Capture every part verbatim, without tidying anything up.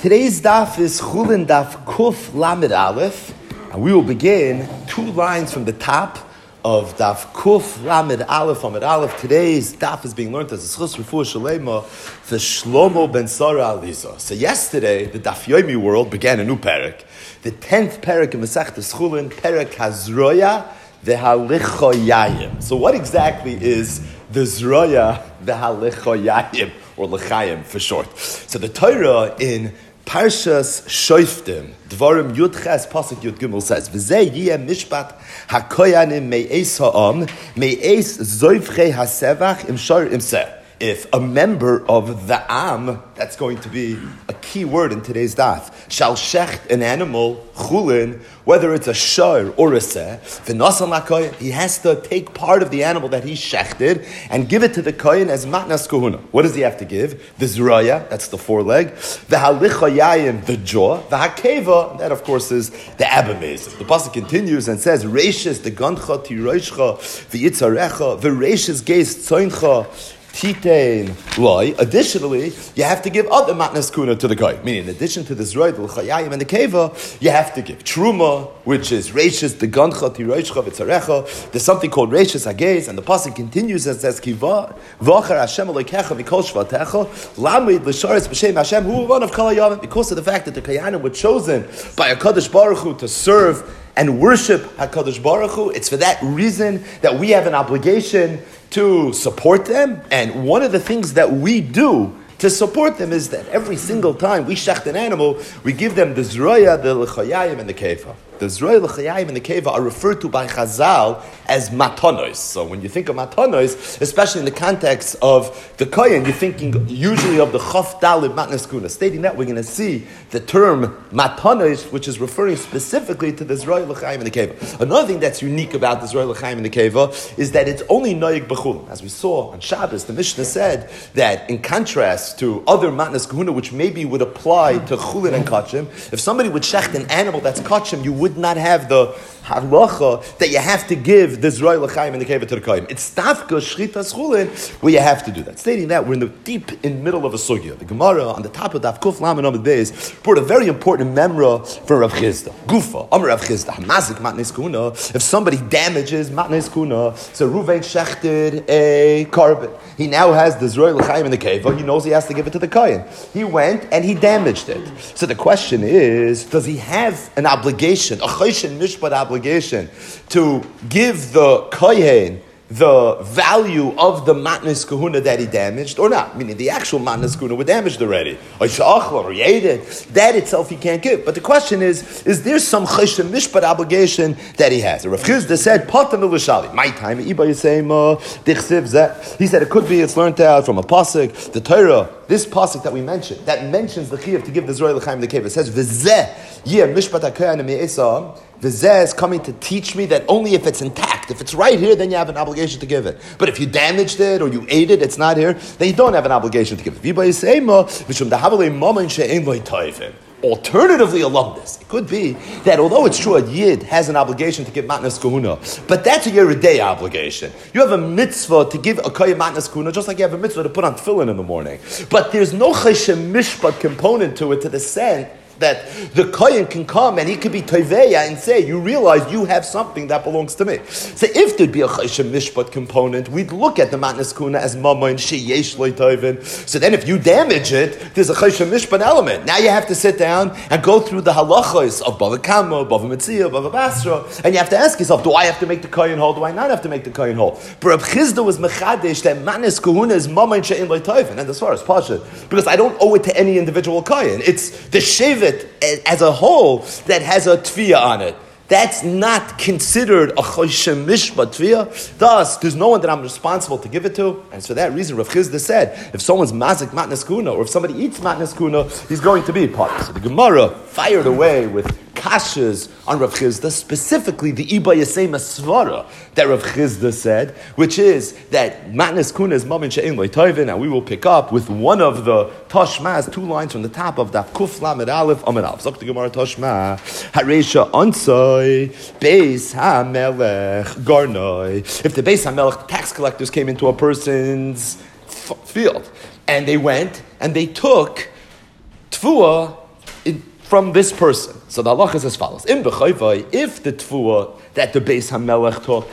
Today's daf is Chulin Daf Kuf Lamed Aleph, and we will begin two lines from the top of Daf Kuf Lamed Aleph Amid Aleph. Today's daf is being learned as a Schus Refuah Shalema for Shlomo ben Sara Aliza. So yesterday, the Daf Yomi world began a new parak, the tenth parak in Masechtas Chulin, Parak Hazroya v'Halichoyayim. So what exactly is the Zroya v'Halichoyayim, or L'chaim for short? So the Torah in Parshas Shoftim, Dvarim Yud Ches Pasuk Yud Gimel says, "V'zeh yeh mishpat hakoyanim me'es ha'am me'es zoivchei hasevach im shor imseh." If a member of the Am, that's going to be a key word in today's daf, shall shecht an animal, chulin, whether it's a shor or a seh, v'nasan lakoyin, he has to take part of the animal that he shechted and give it to the koyin as matnas kohuna. What does he have to give? The zroya, that's the foreleg, the halichayayim, the jaw, the hakeva, that of course is the abamazim. The pasuk continues and says, reishes the gancha tiroishcha, v'yitzarecha, v'reishes geis tzoincha, Titain loy. Additionally, you have to give other matnas kuna to the kohen. Meaning, in addition to the zroy, the l'chayayim, and the keva, you have to give truma, which is reishis the gancha tiroishcha v'tzarecha. There's something called reishis hagez, and the pasuk continues and says kiva v'achar Hashem alekecha mikol shvatecha lamid l'sharis b'shem Hashem hu one of kol hayavim, because of the fact that the kohanim were chosen by a Kadosh Baruch Hu to serve and worship HaKadosh Baruch Hu. It's for that reason that we have an obligation to support them. And one of the things that we do to support them is that every single time we shecht an animal, we give them the zroya, the l'chayayim, and the keva. The zroya, l'chayayim, and the keva are referred to by Chazal as matanos. So when you think of matanos, especially in the context of the kohen, you're thinking usually of the chaf dalid matnas kuna. Stating that, we're going to see the term matanos, which is referring specifically to the zroya, l'chayayim, and the keva. Another thing that's unique about the zroya, l'chayayim, and the keva is that it's only noyig b'chulin. As we saw on Shabbos, the Mishnah said that in contrast to other matnas kuna, which maybe would apply to chulin and kachim, if somebody would shecht an animal that's kachim, you would not have the halacha that you have to give the zroy l'chaim and the keva to the kohen. It's tafka shchitas chulin where you have to do that. Stating that, we're in the deep in the middle of a sugya. The Gemara on the top of Daf Kuf Lamed Amud Beis brought a very important memra for Rav Chizda. Gufa, Amar Rav Chizda, hamazik matnes kuna. If somebody damages matnes kuna, so Ruvain shechted a carbon. He now has the zroy l'chaim and the keva. He knows he has to give it to the kohen. He went and he damaged it. So the question is, does he have an obligation, a choshen mishpat obligation, to give the kohen the value of the matnas kahuna that he damaged, or not? Meaning the actual matnas kahuna were damaged already, or or he ate it. That itself he can't give. But the question is: is there some choshen mishpat obligation that he has? Rav Chizda said, "Patam l'shali." My time, Iba Yisema dichsiv zeh. He said it could be it's learned out from a pasuk, the Torah. This pasuk that we mentioned, that mentions the chiyuv to give the zroy l'chaim the keva. It says, "V'zeh yeh mishpat hakohen me'esam." V'zeh is coming to teach me that only if it's intact, if it's right here, then you have an obligation to give it. But if you damaged it or you ate it, it's not here, then you don't have an obligation to give it. Alternatively, alumnus, it could be that although it's true a yid has an obligation to give matnas kahuna, but that's a yeridei obligation. You have a mitzvah to give a kohen matnas kahuna, just like you have a mitzvah to put on tefillin in the morning. But there's no cheshem mishpat component to it, to the sense that the kohen can come and he could be toiveya and say, you realize you have something that belongs to me. So if there'd be a choshen mishpat component, we'd look at the matnas kuna as mamayin sheyesh loy toivin. So then if you damage it, there's a choshen mishpat element. Now you have to sit down and go through the halachos of bava kama, bava metzia, bava basra, and you have to ask yourself, do I have to make the kohen whole? Do I not have to make the kohen whole? But Reb Chizda was mechadesh that matnas kuna is mamayin sheyesh loy toivin, and as far as pasha, because I don't owe it to any individual kohen. It's the shevet as a whole that has a tviya on it. That's not considered a choshem mishpat tviya. Thus, there's no one that I'm responsible to give it to. And for that reason, Rav Chizda said, if someone's mazik matnas kuna, or if somebody eats matnas kuna, he's going to be part. So the Gemara fired away with kashas on Rav Chizda, specifically the Iba Yasema Svara that Rav Chizda said, which is that matnas kuna is mamin she'en loy toivin, and we will pick up with one of the Tashmas, two lines from the top of Daf Kuf Lamed Aleph Amid Aleph. Zok the Gemara Tashma Haresha Ansoi Beis HaMelech Garnoi. If the Beis HaMelech, the tax collectors, came into a person's f- field, and they went and they took tfuah in, from this person. So the halacha is as follows. In b'chayvai, if the tfuah that the Beis HaMelech took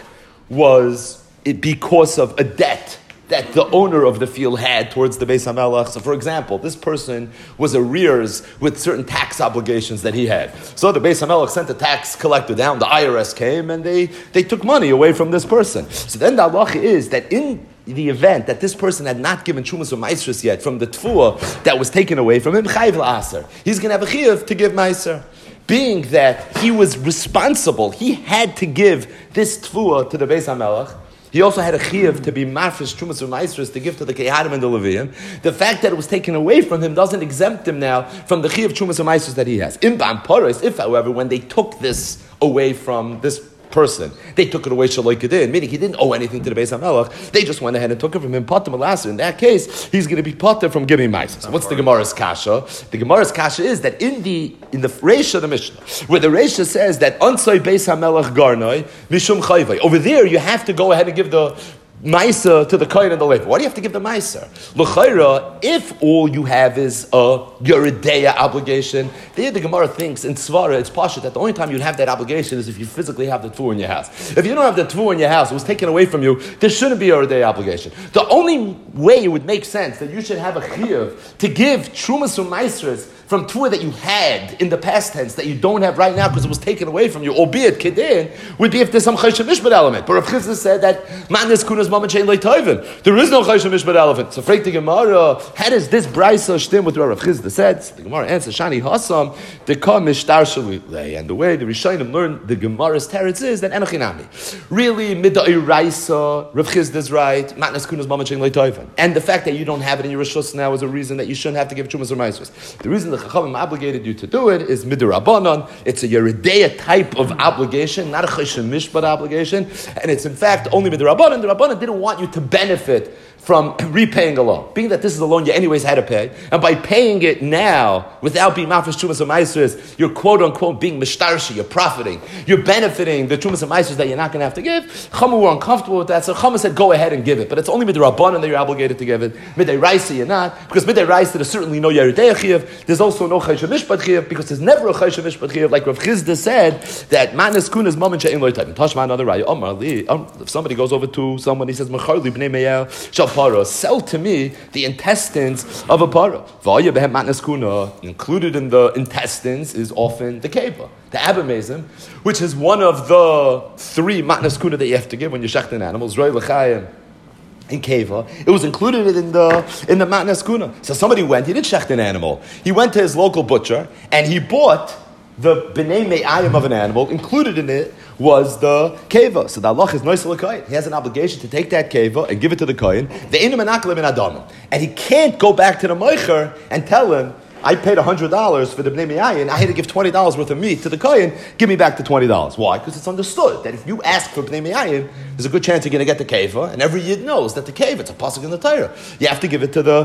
was it because of a debt that the owner of the field had towards the Beis HaMelech. So for example, this person was arrears with certain tax obligations that he had. So the Beis HaMelech sent a tax collector down, the I R S came and they, they took money away from this person. So then the halacha is that in the event that this person had not given Trumas or Maisrus yet from the Tfuah that was taken away from him, Chayv L'Aser, he's going to have a Chiyuv to give Maiser. Being that he was responsible, he had to give this Tfuah to the Beis HaMelech. He also had a chiyuv to be marfish trumas or maestros to give to the kehanim and the leviim. The fact that it was taken away from him doesn't exempt him now from the chiyuv trumas or maestros that he has. In bam paris, if however when they took this away from this person, they took it away shaloi kedin, meaning he didn't owe anything to the Beis HaMelech. They just went ahead and took it from him. Pater Malasa. In that case, he's going to be pater from giving maestros. What's the Gemara's kasha? The Gemara's kasha is that in the in the Reisha of the Mishnah, where the Reisha says that ansoi Beis HaMelech garnoi mishum chayvai. Over there, you have to go ahead and give the Maisa to the Kohen and the Levi. Why do you have to give the Maisa? L'chayra, if all you have is a Yeridea obligation, there the Gemara thinks in Svara, it's Pasha that the only time you'd have that obligation is if you physically have the Tfuah in your house. If you don't have the Tfuah in your house, it was taken away from you, there shouldn't be a Yeridea obligation. The only way it would make sense that you should have a Chiyuv to give Trumas or Maisras from Tfuah that you had in the past tense that you don't have right now because it was taken away from you, albeit Kedin, would be if there's some Chayshim Mishpat element. But Rav Chizda said that Manis Kunas Mama Chain Leitoivin. There is no Chayshim Mishpat element. So Frek the Gemara, how does this Brisa stem with what Rav Chizda said? So the Gemara answers, Shani Hassam, the Ka Mishtar Shalilei. And the way the Rishonim learn the Gemara's teretz is that Enochinami. Really, Midai Raisa, Rav Chizda is right, Manis Kunas Mama Chain Leitoivin. And the fact that you don't have it in your Rishus now is a reason that you shouldn't have to give Chumas or Maisros. The reason the Chachamim obligated you to do it is midirabanan. It's a Yeridea type of obligation, not a Choshen Mishpat obligation, and it's in fact only midirabanan. The Rabbanan didn't want you to benefit from repaying a loan. Being that this is a loan you anyways had to pay, and by paying it now, without being mafish Trumas and Maisros, you're quote-unquote being mishtarshi, you're profiting, you're benefiting the Trumas and Maisros that you're not going to have to give. Chama were uncomfortable with that, so Chama said, go ahead and give it. But it's only midrabanan that you're obligated to give it. Midday Raisa you're not, because Midday Raisa there's certainly no Yeridei Chiyuv, there's also no Chayshim Mishpat Chiyuv, because there's never a Chayshim Mishpat Chiyuv, like Rav Chizda said, that Manas Kunas Maman She'en Lo Yitayim. Tashma another Raya, Omar Li, if somebody goes over to someone, he says, Machar Li B'nei Meyel Shal Parah, sell to me the intestines of a parah. V'aya behem matnas kuna. Included in the intestines is often the keva, the abamazim, which is one of the three matnas kuna that you have to give when you're shechting animals. Roi l'chayim in keva. It was included in the in the matnas kuna. So somebody went, he didn't shecht an animal. He went to his local butcher and he bought the b'nei me'ayim of an animal. Included in it was the keva. So the Allah is noisel l'koyin. He has an obligation to take that keva and give it to the koyin. The inu menaklim in adamim, and he can't go back to the moicher and tell him, I paid one hundred dollars for the b'nei me'ayin, I had to give twenty dollars worth of meat to the koyin, give me back the twenty dollars. Why? Because it's understood that if you ask for b'nei me'ayin, there's a good chance you're going to get the keva, and every yid knows that the keva, it's a pasuk in the Torah. You have to give it to the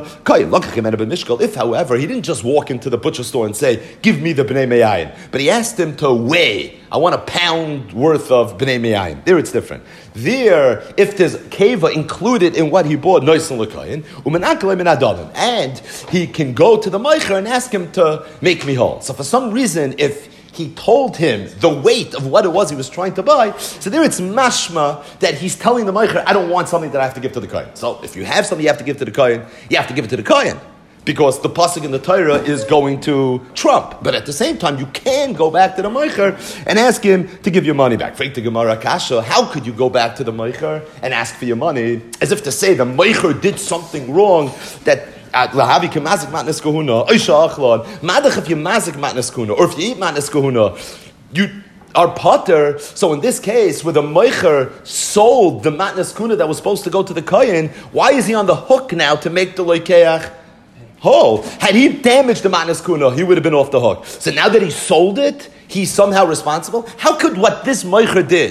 koyin. If, however, he didn't just walk into the butcher store and say, give me the b'nei me'ayin, but he asked him to weigh, I want a pound worth of b'nei me'ayin. There it's different. There, if there's keva included in what he bought, noisen l'koyin, u'menakle min adamim, and he can go to the meicher and ask him to make me whole. So for some reason, if he told him the weight of what it was he was trying to buy, so there it's mashma that he's telling the meicher, I don't want something that I have to give to the koyin. So if you have something you have to give to the koyin, you have to give it to the koyin, because the pasuk in the Torah is going to trump. But at the same time, you can go back to the meicher and ask him to give your money back. Frek the Gemara kasha, how could you go back to the meicher and ask for your money, as if to say the meicher did something wrong, that lahavi kemazik matnes kahuna, oisha achlon, madach if you mazik matnes kahuna, or if you eat matnes kahuna, you are potter. So in this case, where the meicher sold the matnes kahuna that was supposed to go to the kohen, why is he on the hook now to make the loikeach whole? Had he damaged the matnas kuna, he would have been off the hook. So now that he sold it, he's somehow responsible. How could what this meicher did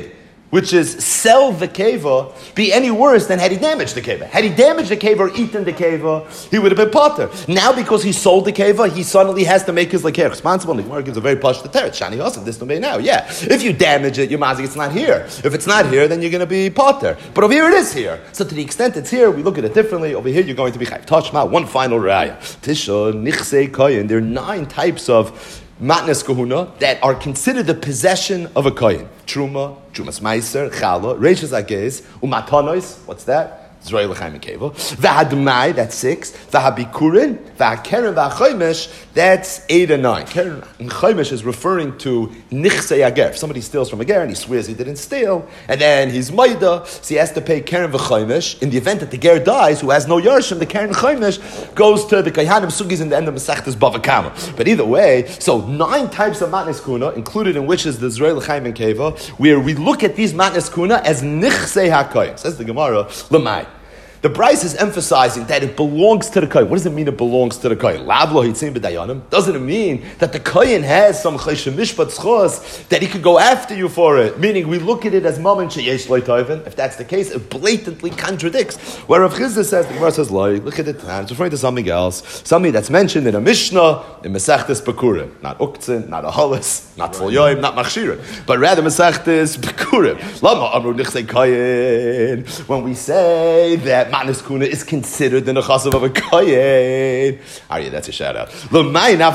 which is sell the keva, be any worse than had he damaged the keva? Had he damaged the keva or eaten the keva, he would have been potter. Now, because he sold the keva, he suddenly has to make his laker responsible. And the Gemara gives a very posh teretz. Shani Yosef, this no now. Yeah, if you damage it, your mazik, it's not here. If it's not here, then you're going to be potter. But over here, it is here. So to the extent it's here, we look at it differently. Over here, you're going to be chayv. Tashma, one final raya. Tisha nichsei koyin. There are nine types of matnas kahuna that are considered the possession of a kohen. Truma, Trumas Meiser, Chala, Reishas Agez, Umatonois, what's that? Zroy L'chaim Keva. V'hadmai, that's six. V'habikurin, v'hakeren, v'hachoymesh, that's eight and nine. Keren and choymesh is referring to nichsei ager. If somebody steals from a ger and he swears he didn't steal, and then he's maida, so he has to pay keren v'choymesh. In the event that the ger dies, who has no yarshim, the keren choymesh goes to the kayhanim sugis in the end of Masechtas Bava Kama. But either way, so nine types of matnes kuna, included in which is the Zroy L'chaim Keva, where we look at these matnes kuna as nichsei hakoyim. Says the Gemara, Lamai. The Bryce is emphasizing that it belongs to the Kohen. What does it mean it belongs to the Kohen? Lavlo hitzim b'dayanim. Doesn't it mean that the Kohen has some chayshim mishpat schos that he could go after you for it? Meaning we look at it as moment sheyesh loy toivin. If that's the case, it blatantly contradicts. Where Rav Chizda says, the Gemara says, loy, look at it, it's referring to something else. Something that's mentioned in a Mishnah, in Masechtas Bekurim. Not Uktzin, not a Holis, not Tzol Yoim, not Machshirim. But rather Masechtas Bekurim. Lama amru nichsei Kohen. When we say that matnas kuna is considered the nechasav of a kohen. Arya, that's a shout out. What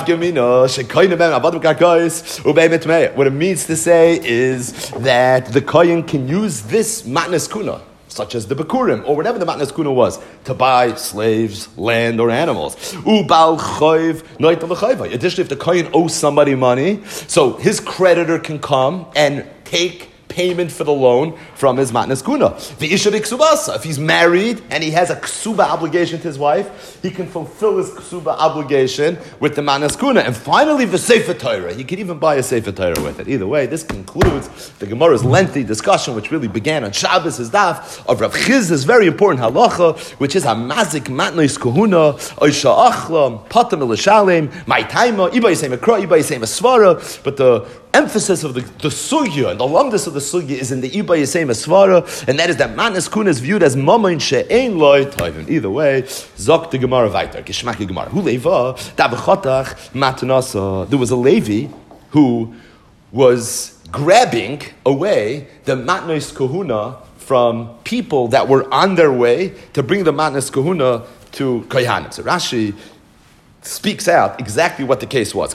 it means to say is that the kohen can use this matnas kuna, such as the bekurim, or whatever the matnas kuna was, to buy slaves, land, or animals. Additionally, if the kohen owes somebody money, so his creditor can come and take payment for the loan from his matnas kuna. The isha b'ksubasa. If he's married and he has a ksuba obligation to his wife, he can fulfill his ksuba obligation with the matnas kuna. And finally, the sefer Torah. He can even buy a sefer Torah with it. Either way, this concludes the Gemara's lengthy discussion, which really began on Shabbos, his daf, of Rav Chiz's very important halacha, which is a mazik matnos kahuna, oisha achla, patam elishalem, my taima, iba yisem akra, iba yisem asvara. But the emphasis of the, the sugya and the longest of the sugya is in the Iba Yisem Asvara, and that is that matnas kuna is viewed as mamain she'ein loy toivin. Either way, zok the Gemara weiter. Geshmaki Gemara. Hu leiva davachotach matnasa. There was a Levi who was grabbing away the matnos kahuna from people that were on their way to bring the matnas kahuna to kohanim. So Rashi speaks out exactly what the case was.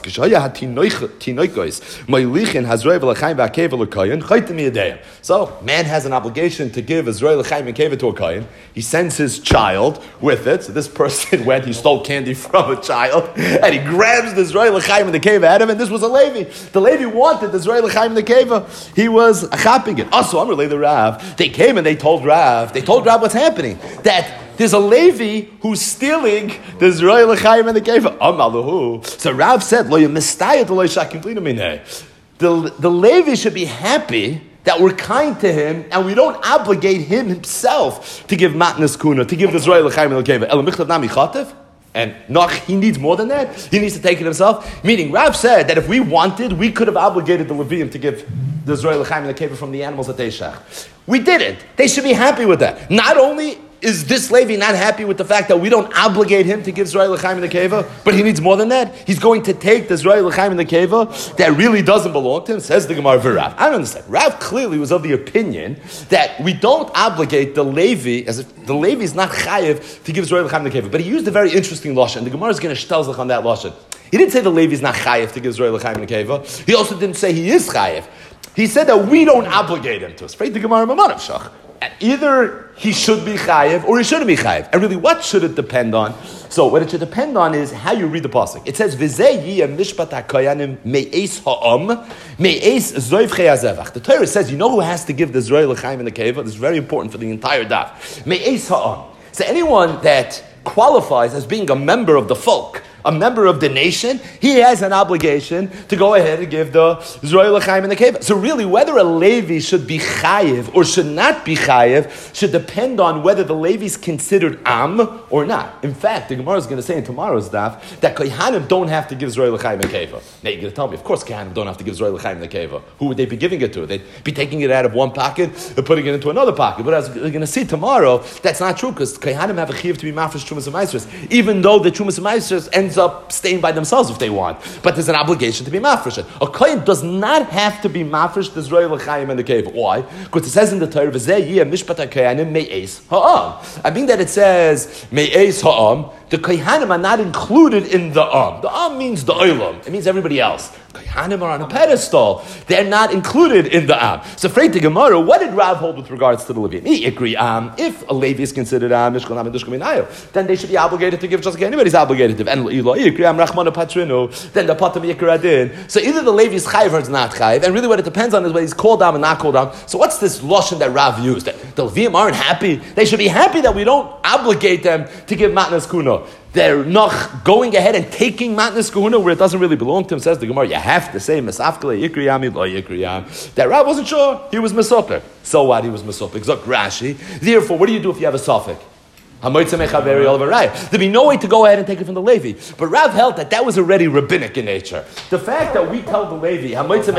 So, man has an obligation to give Israel l'chaim and keva to a kohen. He sends his child with it. So this person went, he stole candy from a child, and he grabs the Israel l'chaim and the keva out of him, and this was a Levi. The Levi wanted the Israel l'chaim and the keva. He was chapping it. Also, I'm related to Rav. They came and they told Rav, they told Rav what's happening. That there's a Levi who's stealing the Zroy L'chaim and the Keva. So Rav said, Lo yemistayat lo yishakim plina mineh. The the Levi should be happy that we're kind to him and we don't obligate him himself to give matnas kuna, to give the Zroy L'chaim and the Keva. El michtav nami chatev. And Nach, he needs more than that. He needs to take it himself. Meaning, Rav said that if we wanted, we could have obligated the Levium to give the Zroy L'chaim and the Keva from the animals that they shach. We didn't. They should be happy with that. Not only is this Levi not happy with the fact that we don't obligate him to give Zroy L'chaim and the Keva, but he needs more than that? He's going to take the Zroy L'chaim and the Keva that really doesn't belong to him, says the Gemara for Rav. I don't understand. Rav clearly was of the opinion that we don't obligate the Levi, as if the Levi is not chayiv to give Zroy L'chaim and the Keva. But he used a very interesting lashon. The Gemara is going to shtelzach on that lashon. He didn't say the Levi is not chayiv to give Zroy L'chaim and the Keva. He also didn't say he is chayiv. He said that we don't obligate him to us. Right? The Gemara Mamanav Shach. Either he should be chayiv or he shouldn't be chayiv. And really, what should it depend on? So, what it should depend on is how you read the pasuk. It says, "V'zeh yiyeh mishpat hakoyanim me'es ha'am me'es zoyv cheyazevach." The Torah says, you know who has to give the Zroy L'chaim and the Keva? This is very important for the entire daf. Me'es ha'am. So, anyone that qualifies as being a member of the folk, a member of the nation, he has an obligation to go ahead and give the Zroy L'chaim and the Keva. So really, whether a Levi should be chayiv or should not be chayiv should depend on whether the Levi is considered am or not. In fact, the Gemara is going to say in tomorrow's daf that Kohanim don't have to give Zroy L'chaim and Keva. Now you're going to tell me, of course Kohanim don't have to give Zroy L'chaim and the Keva. Who would they be giving it to? They'd be taking it out of one pocket and putting it into another pocket. But as we're going to see tomorrow, that's not true because Kohanim have a chiyuv to be mafresh Trumas and Maasros, even though the Trumas and Maasros ends up staying by themselves if they want. But there's an obligation to be mafresh. A Kohen does not have to be mafresh the Zroy L'chaim and the Keva. Why? Because it says in the Torah, V'zeh yeh mishpat HaKohanim me'ez ha'am. I mean that it says me'ez ha'am. The Kohanim are not included in the Am. The Am means the Olam. It means everybody else. Kohanim are on a pedestal. They're not included in the Am. So, afraid to Gemara, what did Rav hold with regards to the Levian? Ikri Am. If a Levi is considered Am, Nishkol Am, and Dushkol Minayo, then they should be obligated to give just like anybody's obligated to. And Ikri Am Rachmana Patrinu, then the Patam Yikra Adin. So, either the Levi is Chayiv or it's not Chayiv. And really what it depends on is whether he's called Am and not called Am. So, what's this Lashon that Rav used? That the Leviim aren't happy. They should be happy that we don't obligate them to give Matnas Kuno. They're not going ahead and taking Matnas Kahuna where it doesn't really belong to him, says the Gemara. You have to say, Mesafkele Yikriyam, Lo Yikriyam. That Rav wasn't sure, he was Mesoper. So what? He was Mesoper. Zok Rashi. Therefore, what do you do if you have a suffix? There'd be no way to go ahead and take it from the Levi. But Rav held that that was already rabbinic in nature. The fact that we tell the Levi,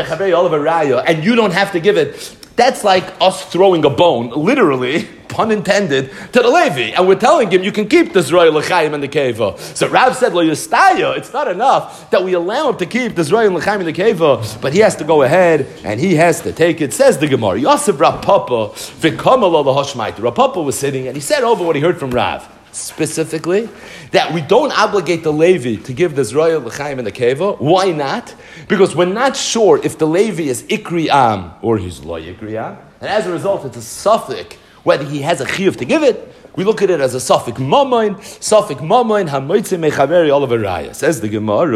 and you don't have to give it, that's like us throwing a bone, literally, pun intended, to the Levi. And we're telling him, you can keep the Zroy L'chaim and the Keva. So Rav said, Lo Yistaya, it's not enough that we allow him to keep the Zroy L'chaim and the Keva, but he has to go ahead and he has to take it. Says the Gemara, Yosef Rav Papa, V'kamal L'hoshmaita. Rav Papa was sitting and he said over what he heard from Rav. Specifically, that we don't obligate the Levi to give the Zroy L'chaim and the Keva. Why not? Because we're not sure if the Levi is Ikri Am or he's Lo Ikri Am. And as a result, it's a suffix whether he has a chiyuv to give it. We look at it as a suffix mamoin, suffix mamoin, hamoitze mechaveri olav raya. Says the Gemara.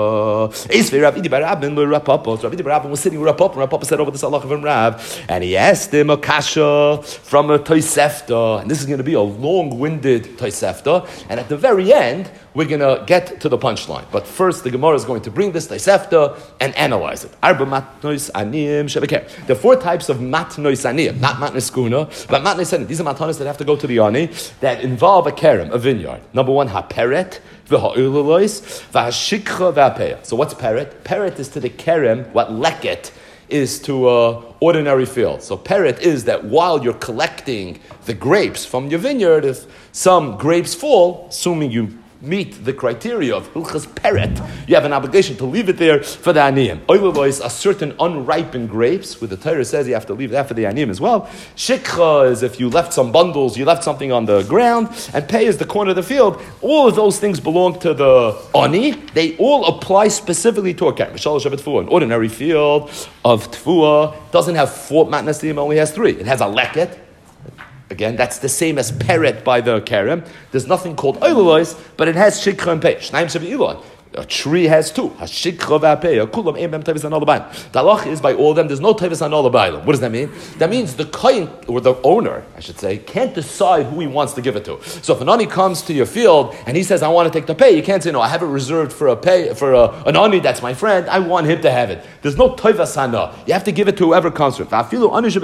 Esvei Rav Idi bar Rabin lo Rav Papa. Rav Idi bar Rabin was sitting with Rav Papa, and Rav Papa said over this halacha from Rav, and he asked him a kasha from a Tosefta, and this is going to be a long-winded Tosefta, and at the very end, we're going to get to the punchline. But first, the Gemara is going to bring this Tosefta and analyze it. Arba matnois aniyim shebeker. There are four types of matnois aniyim, not matnois kuna, but matnois aniyim. These are matnois that have to go to the ani, that involve a kerem, a vineyard. Number one, ha-peret, v'ha-ululois, v'ha-shikcha, v'ha-peya. So what's peret? Peret is to the kerem what leket is to an ordinary field. So peret is that while you're collecting the grapes from your vineyard, if some grapes fall, assuming you meet the criteria of Hilchas Peret, you have an obligation to leave it there for the Aniyim. Oilois are certain unripened grapes, where the Torah says you have to leave that for the Aniyim as well. Shikha is if you left some bundles, you left something on the ground, and Pei is the corner of the field. All of those things belong to the Ani. They all apply specifically to a Kerem. An ordinary field of Tfuah doesn't have four matnasim, only has three. It has a leket. Again, that's the same as peret by the kerem. There's nothing called oilulois, but it has shikha and pei. Shnaim shevi ilon. A tree has two. Hashikha v'apei. Kulam eim bem tevis an olabayim. The halach is by all of them. There's no tevis an olabayim. What does that mean? That means the kohen or the owner, I should say, can't decide who he wants to give it to. So if an ani comes to your field and he says, "I want to take the pay," you can't say, "No, I have it reserved for a pay for a, an ani that's my friend. I want him to have it." There's no tevis hana. You have to give it to whoever comes from. If you have an ani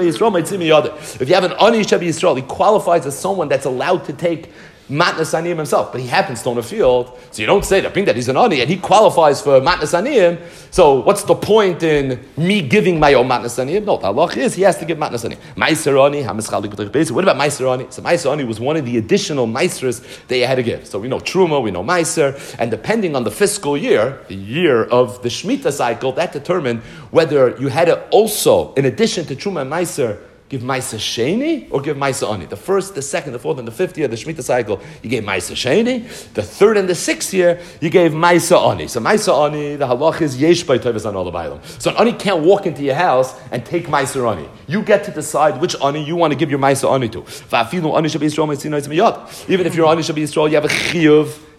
shebi Yisrael, he qualifies as someone that's allowed to take Matnas Aniyim himself, but he happens to own a field, so you don't say that being that he's an Ani and he qualifies for Matnas Aniyim. So what's the point in me giving my own Matnas Aniyim? No, the halach is he has to give Matnas Aniyim. Meiser Ani, what about Meiser Ani? So Meiser Ani was one of the additional Meisers that you had to give. So we know Truma, we know Meiser, and depending on the fiscal year, the year of the Shemitah cycle, that determined whether you had to also, in addition to Truma and Meiser, give Maisa Sheni or give Maisa Ani. The first, the second, the fourth, and the fifth year of the Shemitah cycle, you gave Maisa Sheni. The third and the sixth year, you gave Maisa Ani. So Maisa Ani, the halach is Yesh by Tevis an Olabaylam. So an Ani can't walk into your house and take Maisa Ani. You get to decide which Ani you want to give your Maisa Ani to. Even if you're Ani Shabi Yisrael, you have a chiyuv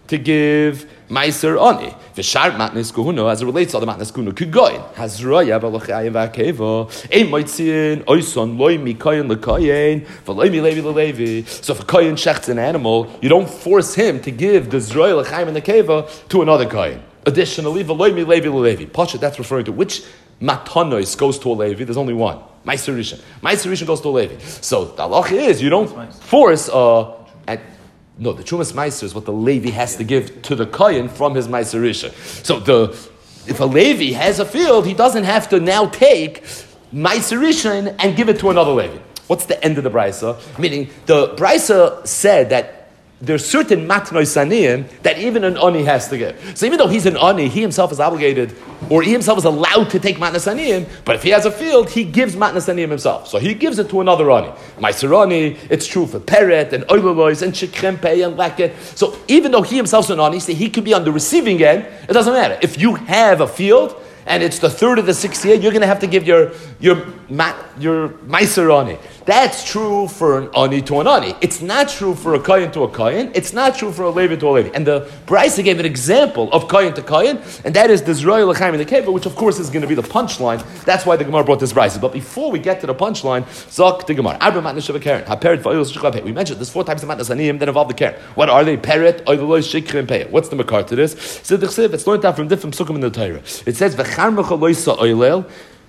to give Meiser Ani. V'shar matnes kahuna, as it relates to the matnes kahuna, kugoyin. Hazraya v'lachayim v'akeva. Ein moitzin, oison, loy mi koyin l'koyin, v'loy mi levi l'levi. So if a koyin shechts an animal, you don't force him to give the zroya l'chayim and the keva to another koyin. Additionally, v'loy mi levi l'levi. Pasha, that's referring to which matanos goes to a levi. There's only one. Meiser Rishon. Meiser Rishon goes to a levi. So the halacha is, you don't force uh, at No, the Trumas Meiser is what the Levi has to give to the Kohen from his Meiser Rishon. So the if a Levi has a field, he doesn't have to now take Meiser Rishon and give it to another Levi. What's the end of the Brisa? Meaning, the Brisa said that there's certain matnoi saniyim that even an ani has to give. So even though he's an ani, he himself is obligated, or he himself is allowed to take matnoi saniyim, but if he has a field, he gives matnoi saniyim himself. So he gives it to another ani. Meiser ani, it's true for peret and oilolois and shikrempei and laket. So even though he himself is an ani, so he could be on the receiving end, it doesn't matter. If you have a field, and it's the third of the sixth year, you're going to have to give your your your meiser ani. That's true for an ani to an ani. It's not true for a kohen to a kohen. It's not true for a levi to a levi. And the Brisa gave an example of kohen to kohen, and that is the zroya l'chaim and the keva, which of course is going to be the punchline. That's why the Gemara brought this Brisa. But before we get to the punchline, zok the Gemara. Arba matnas sheva keren. Ha-peret v'oil shikra pei. We mentioned there's four types of matnas aniyim that involve the keren. What are they? Peret, oiloloi, shikra, and pei. What's the makar to this? So the chsiv, it's learned out from different psukim in the Torah. It says v'charmecha loisa oilel.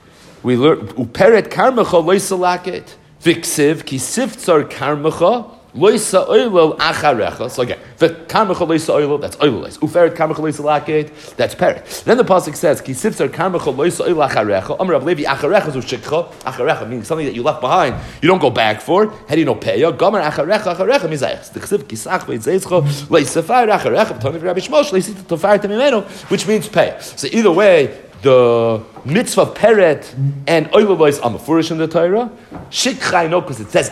We learn uperet karmecha loisa laket. Viksiv ki siftzar karmecha loisa oilel acharecha. So again, the karmecha loisa oilel, that's oilel. Uferet karmecha loisa laket, that's peret. Then the pasuk says ki siftzar karmecha loisa oilel acharecha. Amar Rav Levi acharecha zu shikcha. Acharecha means something that you left behind, you don't go back for. How do you know peya? Gomer acharecha acharecha means ayach. The chsiv ki sach veitzeitzcha loisafar acharecha. B'toni Rabbi Shmosh loisita tofartem imenu, which means peya. So either way, the mitzvah of peret and oilolois are mafurish in the Torah. Shikcha I know because it says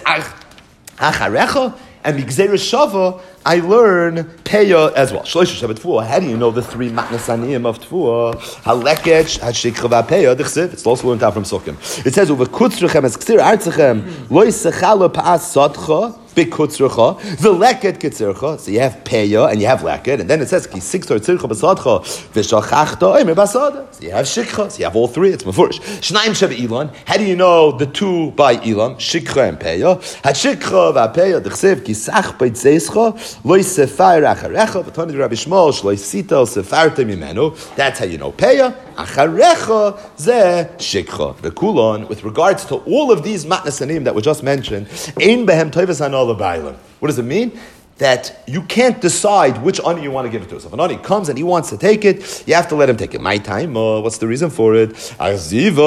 acharecha, and migzera shava I learn peya as well. Shloisha shabbat tfuah. How do you know the three matnas aniyim of tfuah? Halekech hashikcha v'peya dichsiv. It's also learned out from Sukkim. It says uve kutzrechem es ktsir artzechem lo yisachalo pa'as sotcha. Bikutzrecha, the leket kitzercha. So you have peya and you have leket, and then it says ki sixor tzircha basodcha v'shachachta oimer basada. So you have shikcha. So you have all three. It's mefurish. Shnaim sheba ilan. How do you know the two by ilan? Shikcha and peya. Hashikcha v'peya dichsev ki sach beitzescha lo yisefar acharecha v'tani Rabbi Shmosh lo yisita sefartem imenu. That's how you know peya. Acharecha ze shikcha. The kulon with regards to all of these matnasanim that were just mentioned, ein behem toivas hanol. What does it mean? That you can't decide which ani you want to give it to. So if an ani comes and he wants to take it, you have to let him take it. My time, uh, what's the reason for it? Because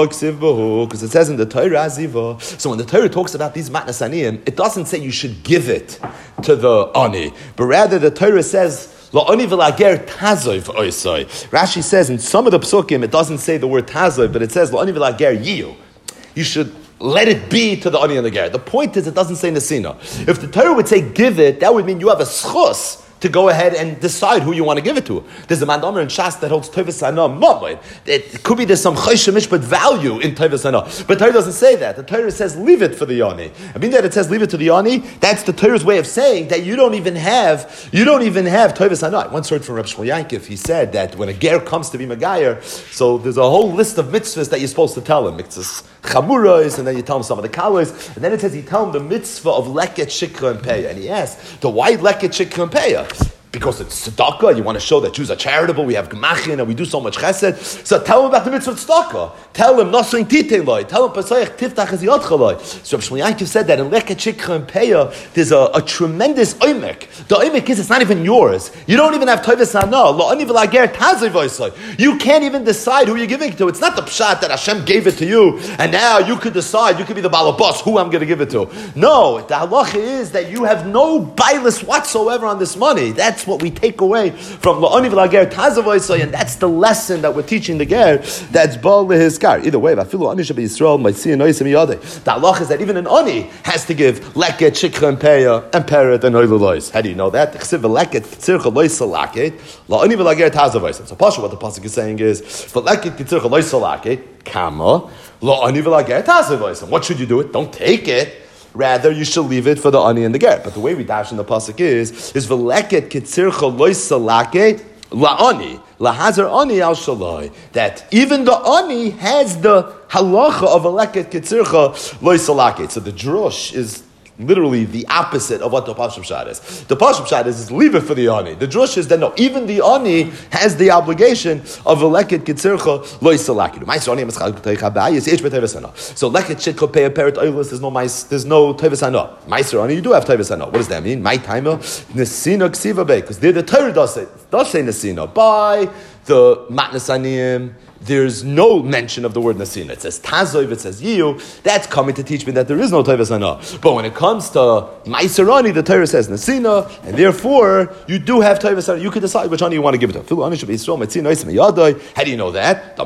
it says in the Torah, aziva. So when the Torah talks about these matnas aniyim, it doesn't say you should give it to the ani, but rather the Torah says, La'oni v'lager tazoi v'oisoi. Rashi says in some of the psukim, it doesn't say the word tazoi, but it says La'oni v'lager yiyu. You should let it be to the ani and the ger. The point is, it doesn't say nesina. If the Torah would say give it, that would mean you have a schus to go ahead and decide who you want to give it to. There's a mandomer in Shas that holds Tovas Hana Mavod. It could be there's some Chayshemish but value in Tovas Hana. But Torah doesn't say that. The Torah says leave it for the Yoni. I mean that it says leave it to the Yoni, that's the Torah's way of saying that you don't even have, you don't even have Tovas Hana. I once heard from Reb Shmuel Yankiv, he said that when a ger comes to be Megayer, so there's a whole list of mitzvahs that you're supposed to tell him. Mitzvahs Chamuras, and then you tell him some of the kalos, and then it says you tell him the mitzvah of leket, shikra, and peya. And he asks, the why leket, shikra, and peya? Because it's tzedakah, you want to show that Jews are charitable, we have gemachin, and we do so much chesed. So tell him about the mitzvah of tzedakah. Tell him, nosuin titeloi. Tell him, pasayach tiftach es yotchaloi. So Shmuel Yankiv said that in leket, shikra, and peya, there's a, a tremendous oimek. The oimek is, it's not even yours. You don't even have tovas hana. Lo'ani v'lager tazoi v'osoi. You can't even decide who you're giving it to. It's not the pshat that Hashem gave it to you, and now you could decide, you could be the balabas, who I'm going to give it to. No, the halacha is that you have no bailus whatsoever on this money. That's what we take away from La'ani v'lager tazavoisoi, and that's the lesson that we're teaching the ger. That's bal lehizkar. Either way, v'afilu ani sheba Yisrael ma'isi anoisim yadei. The halacha is that even an ani has to give leket, shikra, and peya, and peret, and oilulois. How do you know that? Chsiv leket tzircha loisa laket La'ani v'lager tazavoisoi. So Pasha, what the pasuk is saying is v'leket tzircha loisa laket kama La'ani v'lager tazavoisoi. What should you do it? Don't take it. Rather, you should leave it for the ani and the ger. But the way we dash in the pasuk is, is v'leket kitzircha loisalake la'ani. Lahazar ani al shalai. That even the ani has the halacha of a leket kitzircha loisalake. So the drush is literally the opposite of what the Pashut Pshat is. The Pashut Pshat is, is leave it for the ani. The drush is that no, even the ani has the obligation of a leket kitzircha loisalake. So leket shitcha pei a peret oilus. There's no there's no tevis hana. Meiser ani, you do have tevis hana. What does that mean? My timer nesina ksiva be, because there the Torah does say does say nesina by the matnas aniyim. There's no mention of the word Nasina. It says Tazov, it says Yiyu. That's coming to teach me that there is no Tevis Hana. But when it comes to Maiserani, the Torah says Nasina, and therefore you do have Tevis Hana. You can decide which one you want to give it to. How do you know that?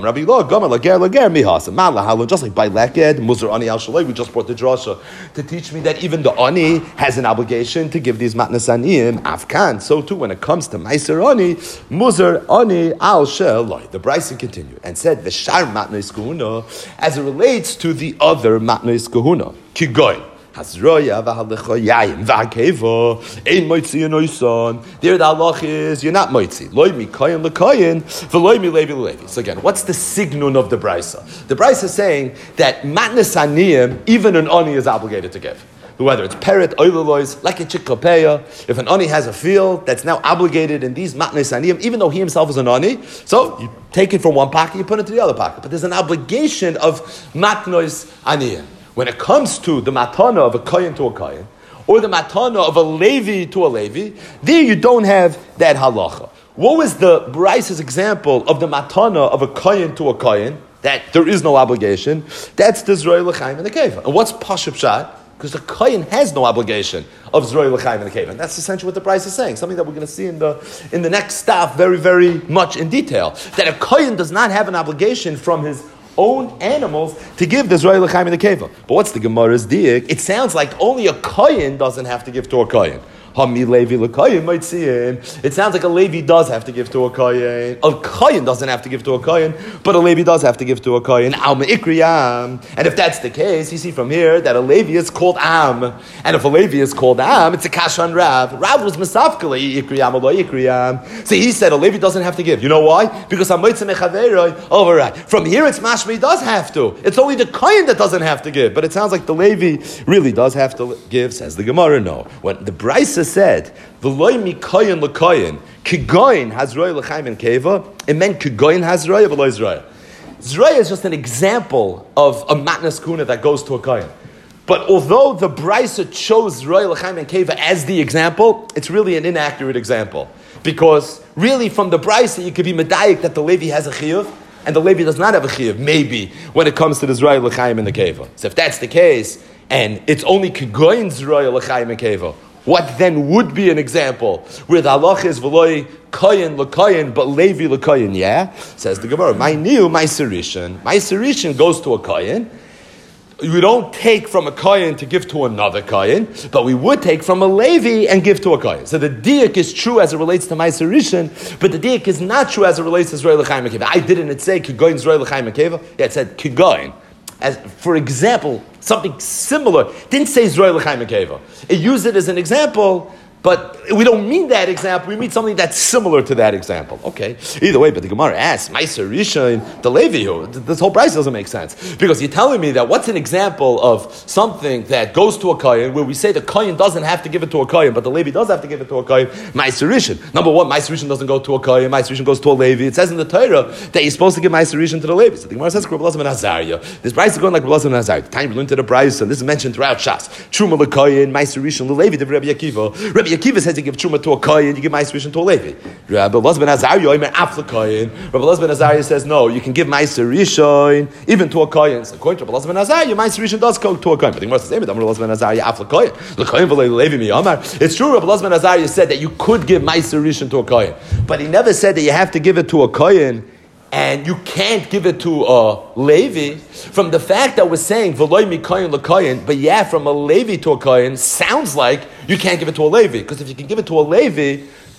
Just like by Leked, Muzar Ani Al Shalai, we just brought the drasha to teach me that even the Ani has an obligation to give these Matnas Aniyim Afkan. So too, when it comes to Maiserani, Muzar Ani Al Shalai. The Bryson continued and said the shar matnos kahuna as it relates to the other matnos kahuna. Kigoy hasroya v'halechoyayim v'akeva ein moitzi enoison. There the halach is you're not moitzi. Loy mikayin lekayin v'loy milevi levi. So again, what's the signun of the brisa? The brisa is saying that matnos aniyim even an ani is obligated to give. Whether it's peret, oilelois, like a chikapeya, if an ani has a field that's now obligated in these matnes aniyim, even though he himself is an ani, so you take it from one pocket, you put it to the other pocket. But there's an obligation of matnos aniyim. When it comes to the matana of a kohen to a kohen, or the matana of a levi to a levi, there you don't have that halacha. What was the Bryce's example of the matana of a kohen to a kohen, that there is no obligation? That's the Zroy L'chaim and the Keva. And what's Pashut Pshat? Because the kohen has no obligation of Zroy L'chaim in the cave. And that's essentially what the price is saying. Something that we're going to see in the in the next staff very, very much in detail. That a kohen does not have an obligation from his own animals to give the Zroy L'chaim in the cave. But what's the Gemara's diak? It sounds like only a kohen doesn't have to give to a kohen. It sounds like a Levi does have to give to a Kohen. A Kohen doesn't have to give to a Kohen, but a Levi does have to give to a Kohen. And if that's the case, you see from here that a Levi is called Am. And if a Levi is called Am, it's a Kashan Rav. Rav was Mesafkala Ikriyam or Ikriyam. So he said a Levi doesn't have to give. You know why? Because over right. From here it's mashma, he does have to. It's only the Kohen that doesn't have to give. But it sounds like the Levi really does have to give, says the Gemara. No. When the Brisa said, "V'loy mikoyin l'koyin, kigoyin hazroy l'chaim and keva," it meant kigoyin hazroy v'loy zroya. Zroya is just an example of a matnas kuna that goes to a koyin. But although the Brisa chose zroya l'chaim and keva as the example, it's really an inaccurate example, because really from the Brisa you could be medayik that the Levi has a chiyuv and the Levi does not have a chiyuv. Maybe when it comes to the zroya l'chaim and the keva. So if that's the case, and it's only kigoyin zroya l'chaim and keva, what then would be an example where the halach is v'loy koyin l'koyin, but Levi l'koyin? Yeah, says the Gemara. My new, my serishan, my serishan goes to a koyin. We don't take from a koyin to give to another koyin, but we would take from a Levi and give to a koyin. So the diak is true as it relates to my serishan, but the diak is not true as it relates to Zroy L'chaim and Keva. I didn't say kigoyin Zroy L'chaim and Keva. Yeah, it said kigoyin. As for example, something similar. Didn't say Zroy L'chaim and Keva. It used it as an example, but we don't mean that example. We mean something that's similar to that example. Okay. Either way, but the Gemara asks, Meiser Rishon, the Levi, this whole price doesn't make sense. Because you're telling me that what's an example of something that goes to a kohen, where we say the kohen doesn't have to give it to a kohen, but the Levi does have to give it to a kohen? Meiser Rishon. Number one, Meiser Rishon doesn't go to a kohen, Meiser Rishon goes to a Levi. It says in the Torah that you're supposed to give Meiser Rishon to the Levi. So the Gemara says, this price is going like Rabbi and Azariah. The time we learned to the price, and this is mentioned throughout Shas. Truma l'kohen, Meiser Rishon, the Levi, the Rabbi Akiva. Rabbi Akiva says you give truma to a kohen, you give ma'aser rishon to a Levi. Rabbi Elazar ben Azariah, Omer af l'kohen. Rabbi Elazar ben Azariah says no, you can give ma'aser rishon even to a kohen. So according to Rabbi Elazar ben Azariah, ma'aser rishon does go to a kohen. But the Gemara says, Rabbi Elazar ben Azariah af l'kohen. L'kohen v'lei Levi miyamar. It's true, Rabbi Elazar ben Azariah said that you could give ma'aser rishon to a kohen, but he never said that you have to give it to a kohen and you can't give it to a Levi. From the fact that we're saying v'loy mikoyin l'koyin, but yeah, from a Levi to a kohen sounds like you can't give it to a Levi, because if you can give it to a Levi,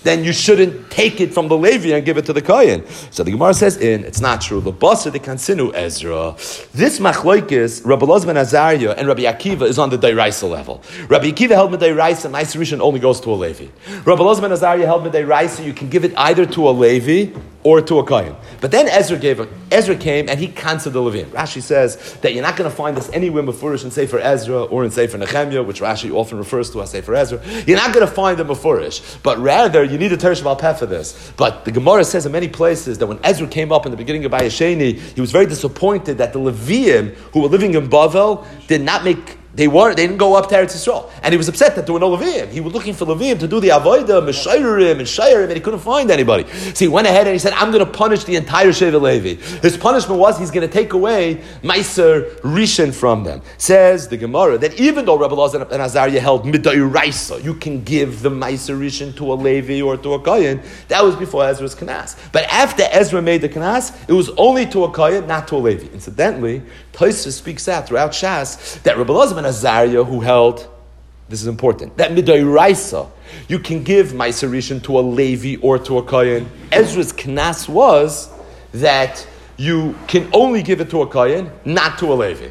then you shouldn't take it from the Levi and give it to the Kohen. So the Gemara says, in, it's not true. L'basa de kansinu Ezra. This machlokes, Rabbi Elazar ben Azariah and Rabbi Akiva is on the Deiraisa level. Rabbi Akiva held Deiraisa, Meiser Rishon only goes to a Levi. Rabbi Elazar ben Azariah held Deiraisa, you can give it either to a Levi or to a Kohen. But then Ezra gave a, Ezra came and he canceled the Levin. Rashi says that you're not going to find this anywhere Mefurish in Sefer Ezra or in Sefer Nehemiah, which Rashi often refers to as Sefer Ezra. You're not going to find the Mefurish, but rather you need a Teresh Baal Peh for this. But the Gemara says in many places that when Ezra came up in the beginning of Bayesheni, he was very disappointed that the Leviim who were living in Bavel did not make They weren't. They didn't go up to Eretz Yisrael, and he was upset that there were no Leviim. He was looking for Leviim to do the avodah, Meshayrim, and Shayrim, and he couldn't find anybody. So he went ahead and he said, "I'm going to punish the entire Shevet Levi." His punishment was he's going to take away Meiser Rishon from them. Says the Gemara that even though Rabbi Elazar and Azariah held Midairaisa, you can give the Meiser Rishon to a Levi or to a Kohen. That was before Ezra's Kanas. But after Ezra made the Kanas, it was only to a Kohen, not to a Levi. Incidentally, Tosfos speaks out throughout Shas that Rabbi Elazar and Azariah, who held, this is important, that Midairaisa, you can give Meiser Rishon to a Levi or to a Kohen. Ezra's Knas was that you can only give it to a Kohen, not to a Levi.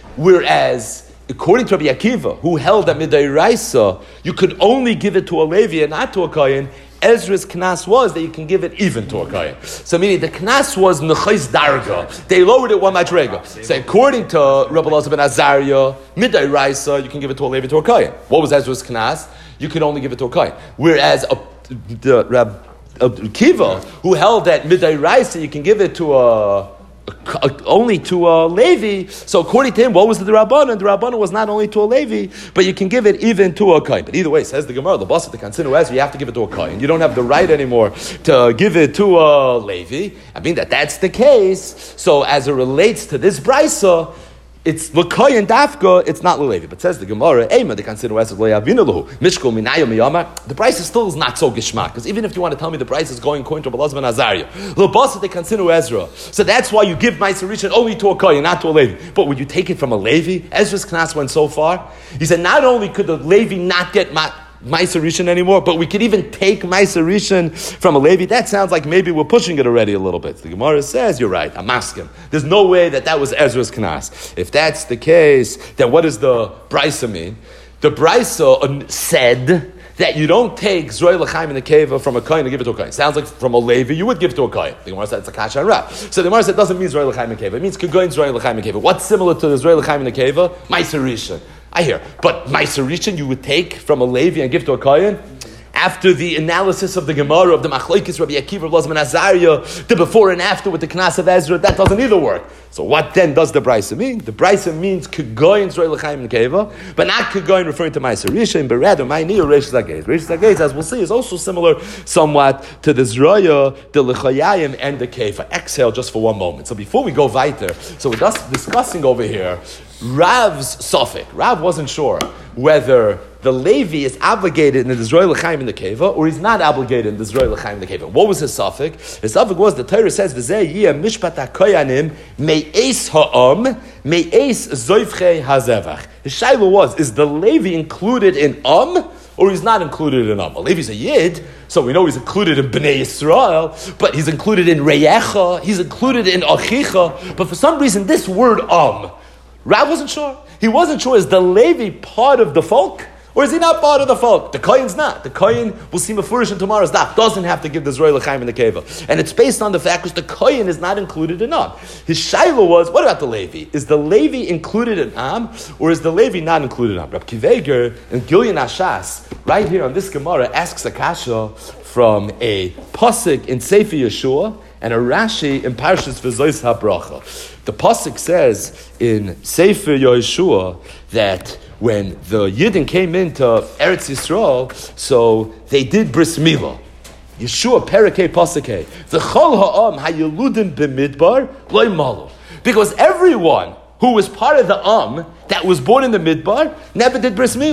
Whereas, according to Rabbi Akiva, who held that Midairaisa, you could only give it to a Levi and not to a Kohen, Ezra's Knas was that you can give it even to a Kohen. So meaning the Knas was Nechais Darga. They lowered it one madrega. So according to Rabbi Elazar ben Azariah, Midairaisa, you can give it to a Levi to a Kohen. What was Ezra's Knas? You could only give it to a Kohen. Whereas uh, the Rabbi Akiva, who held that Midairaisa, you can give it to a only to a Levi. So according to him, what was the Rabbanan? The Rabbanan was not only to a Levi, but you can give it even to a Kohen. But either way, says the Gemara, the boss of the Kansinu Ezra, you have to give it to a Kohen. You don't have the right anymore to give it to a Levi. I mean that that's the case. So as it relates to this Brisa, it's l'koy and dafka, it's not l'levi. But says the Gemara, Eima, the consider as loyavinalahu, mishkol minayo miyama. The price is still is not so gishmak, because even if you want to tell me the price is going according to Rabbi Elazar ben Azariah, l'basa they consider Ezra. So that's why you give Meiser Rishon only to a kohen, not to a Levi. But would you take it from a Levi? Ezra's Knas went so far. He said not only could the Levi not get ma- Meiser Rishon anymore, but we could even take Meiser Rishon from a Levi. That sounds like maybe we're pushing it already a little bit. The Gemara says, you're right, I'm asking. There's no way that that was Ezra's Knas. If that's the case, then what does the Brisa mean? The Brisa said that you don't take Zroy L'chaim in the Keva from a Kohen and give it to a Kohen. Sounds like from a Levi, you would give it to a Kohen. The Gemara said it's a Kasha and Rav. So the Gemara said it doesn't mean Zroy L'chaim in the Keva. It means Kegoyin Zroy L'chaim in the Keva. What's similar to the Zroy L'chaim in the Keva? Meiser Rishon. I hear. But Meiser Rishon you would take from a Levi and give to a Kohen? After the analysis of the Gemara, of the Machlokes, Rabbi Akiva, Rabbi Elazar ben Azariah, the before and after with the Knas of Ezra, that doesn't either work. So what then does the Brisa mean? The Brisa means Kegoyin Zroy L'chaim in Keva, but not Kegoyin referring to Meiser Rishon, but rather Ma'ini or Reish Zagez. Reish Zagez, as we'll see, is also similar somewhat to the Zroya, the L'chayayim, and the Keva. Exhale just for one moment. So before we go weiter, so we're just discussing over here Rav's Suffolk. Rav wasn't sure whether the Levi is obligated in the Zroy L'chaim in the Keva, or he's not obligated in the Zroy L'chaim in the Keva. What was his Suffolk? His Suffolk was, the Torah says, V'zeh yiyeh mishpat ha'koyanim me'es ha'am me'es zoivchei ha'zevach. His Shaila was, is the Levi included in Am, or he's not included in Am? A Levi's a Yid, so we know he's included in Bnei Yisrael, but he's included in Reyecha, he's included in Achicha, but for some reason this word Am, Rav wasn't sure. He wasn't sure, is the Levi part of the folk? Or is he not part of the folk? The Kohen's not. The Kohen, we'll see Mefurish in tomorrow's daf, doesn't have to give the Zroy L'chaim in the Keva. And it's based on the fact that the Kohen is not included in Am. His Shaila was, what about the Levi? Is the Levi included in Am, or is the Levi not included in Am? Reb Kiveger in Gilyon Ashas, right here on this Gemara, asks a kasha from a Pasuk in Sefer Yeshua and a Rashi in Parshas V'zois HaBracha. The Pasuk says in Sefer Yeshua that when the Yidden came into Eretz Yisrael, so they did Bris Milah. Yeshua Perakei Pasukei. V'chol ha'am hayeludim b'midbar loy malu. Because everyone who was part of the Am that was born in the Midbar never did Bris Milah.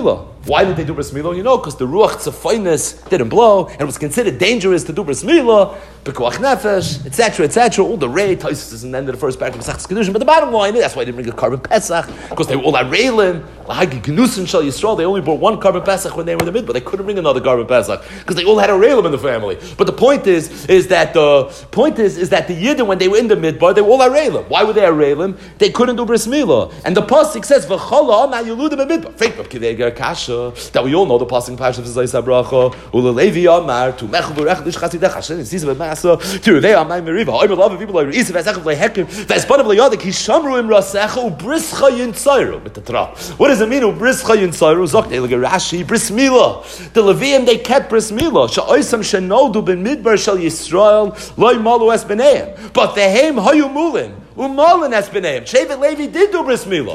Why did they do bris milah? You know, because the ruach tzafinus didn't blow, and it was considered dangerous to do bris milah, b'koach nefesh, et cetera, et cetera. All the rei, Taisus is in the end of the first paragraph of Masechtas Kedushin. But the bottom line is that's why they didn't bring a carbon pesach, because they were all areilim, lahagi genusin shal Yisrael. They only brought one carbon pesach when they were in the mid, but they couldn't bring another carbon pesach because they all had areilim in the family. But the point is, is that the point is, is that the Yidden when they were in the midbar, they were all areilim. Why were they areilim? They couldn't do bris milah, and the pasuk says v'chala ma yeludim midbar. Fake kivega kasha that we all know the pasuk parashat of Zayis Abracha ulelevi amar to mechel berech lish chasidech Hashem sees of masa to revei amay meriva oimer love people like isiv asachav lehekim v'espanav leyadik hishamru im rasecha ubrischa yinsayru with the tra. What does it mean ubrischa yinsayru? Zok they like Rashi bris milah. The Leviim they kept bris milah. Sha'oisam shenodu ben midbar shel Yisrael loy malu es b'neim. But the hem hayu mulim. Umalin has been named. Shevet Levi did do bris milah.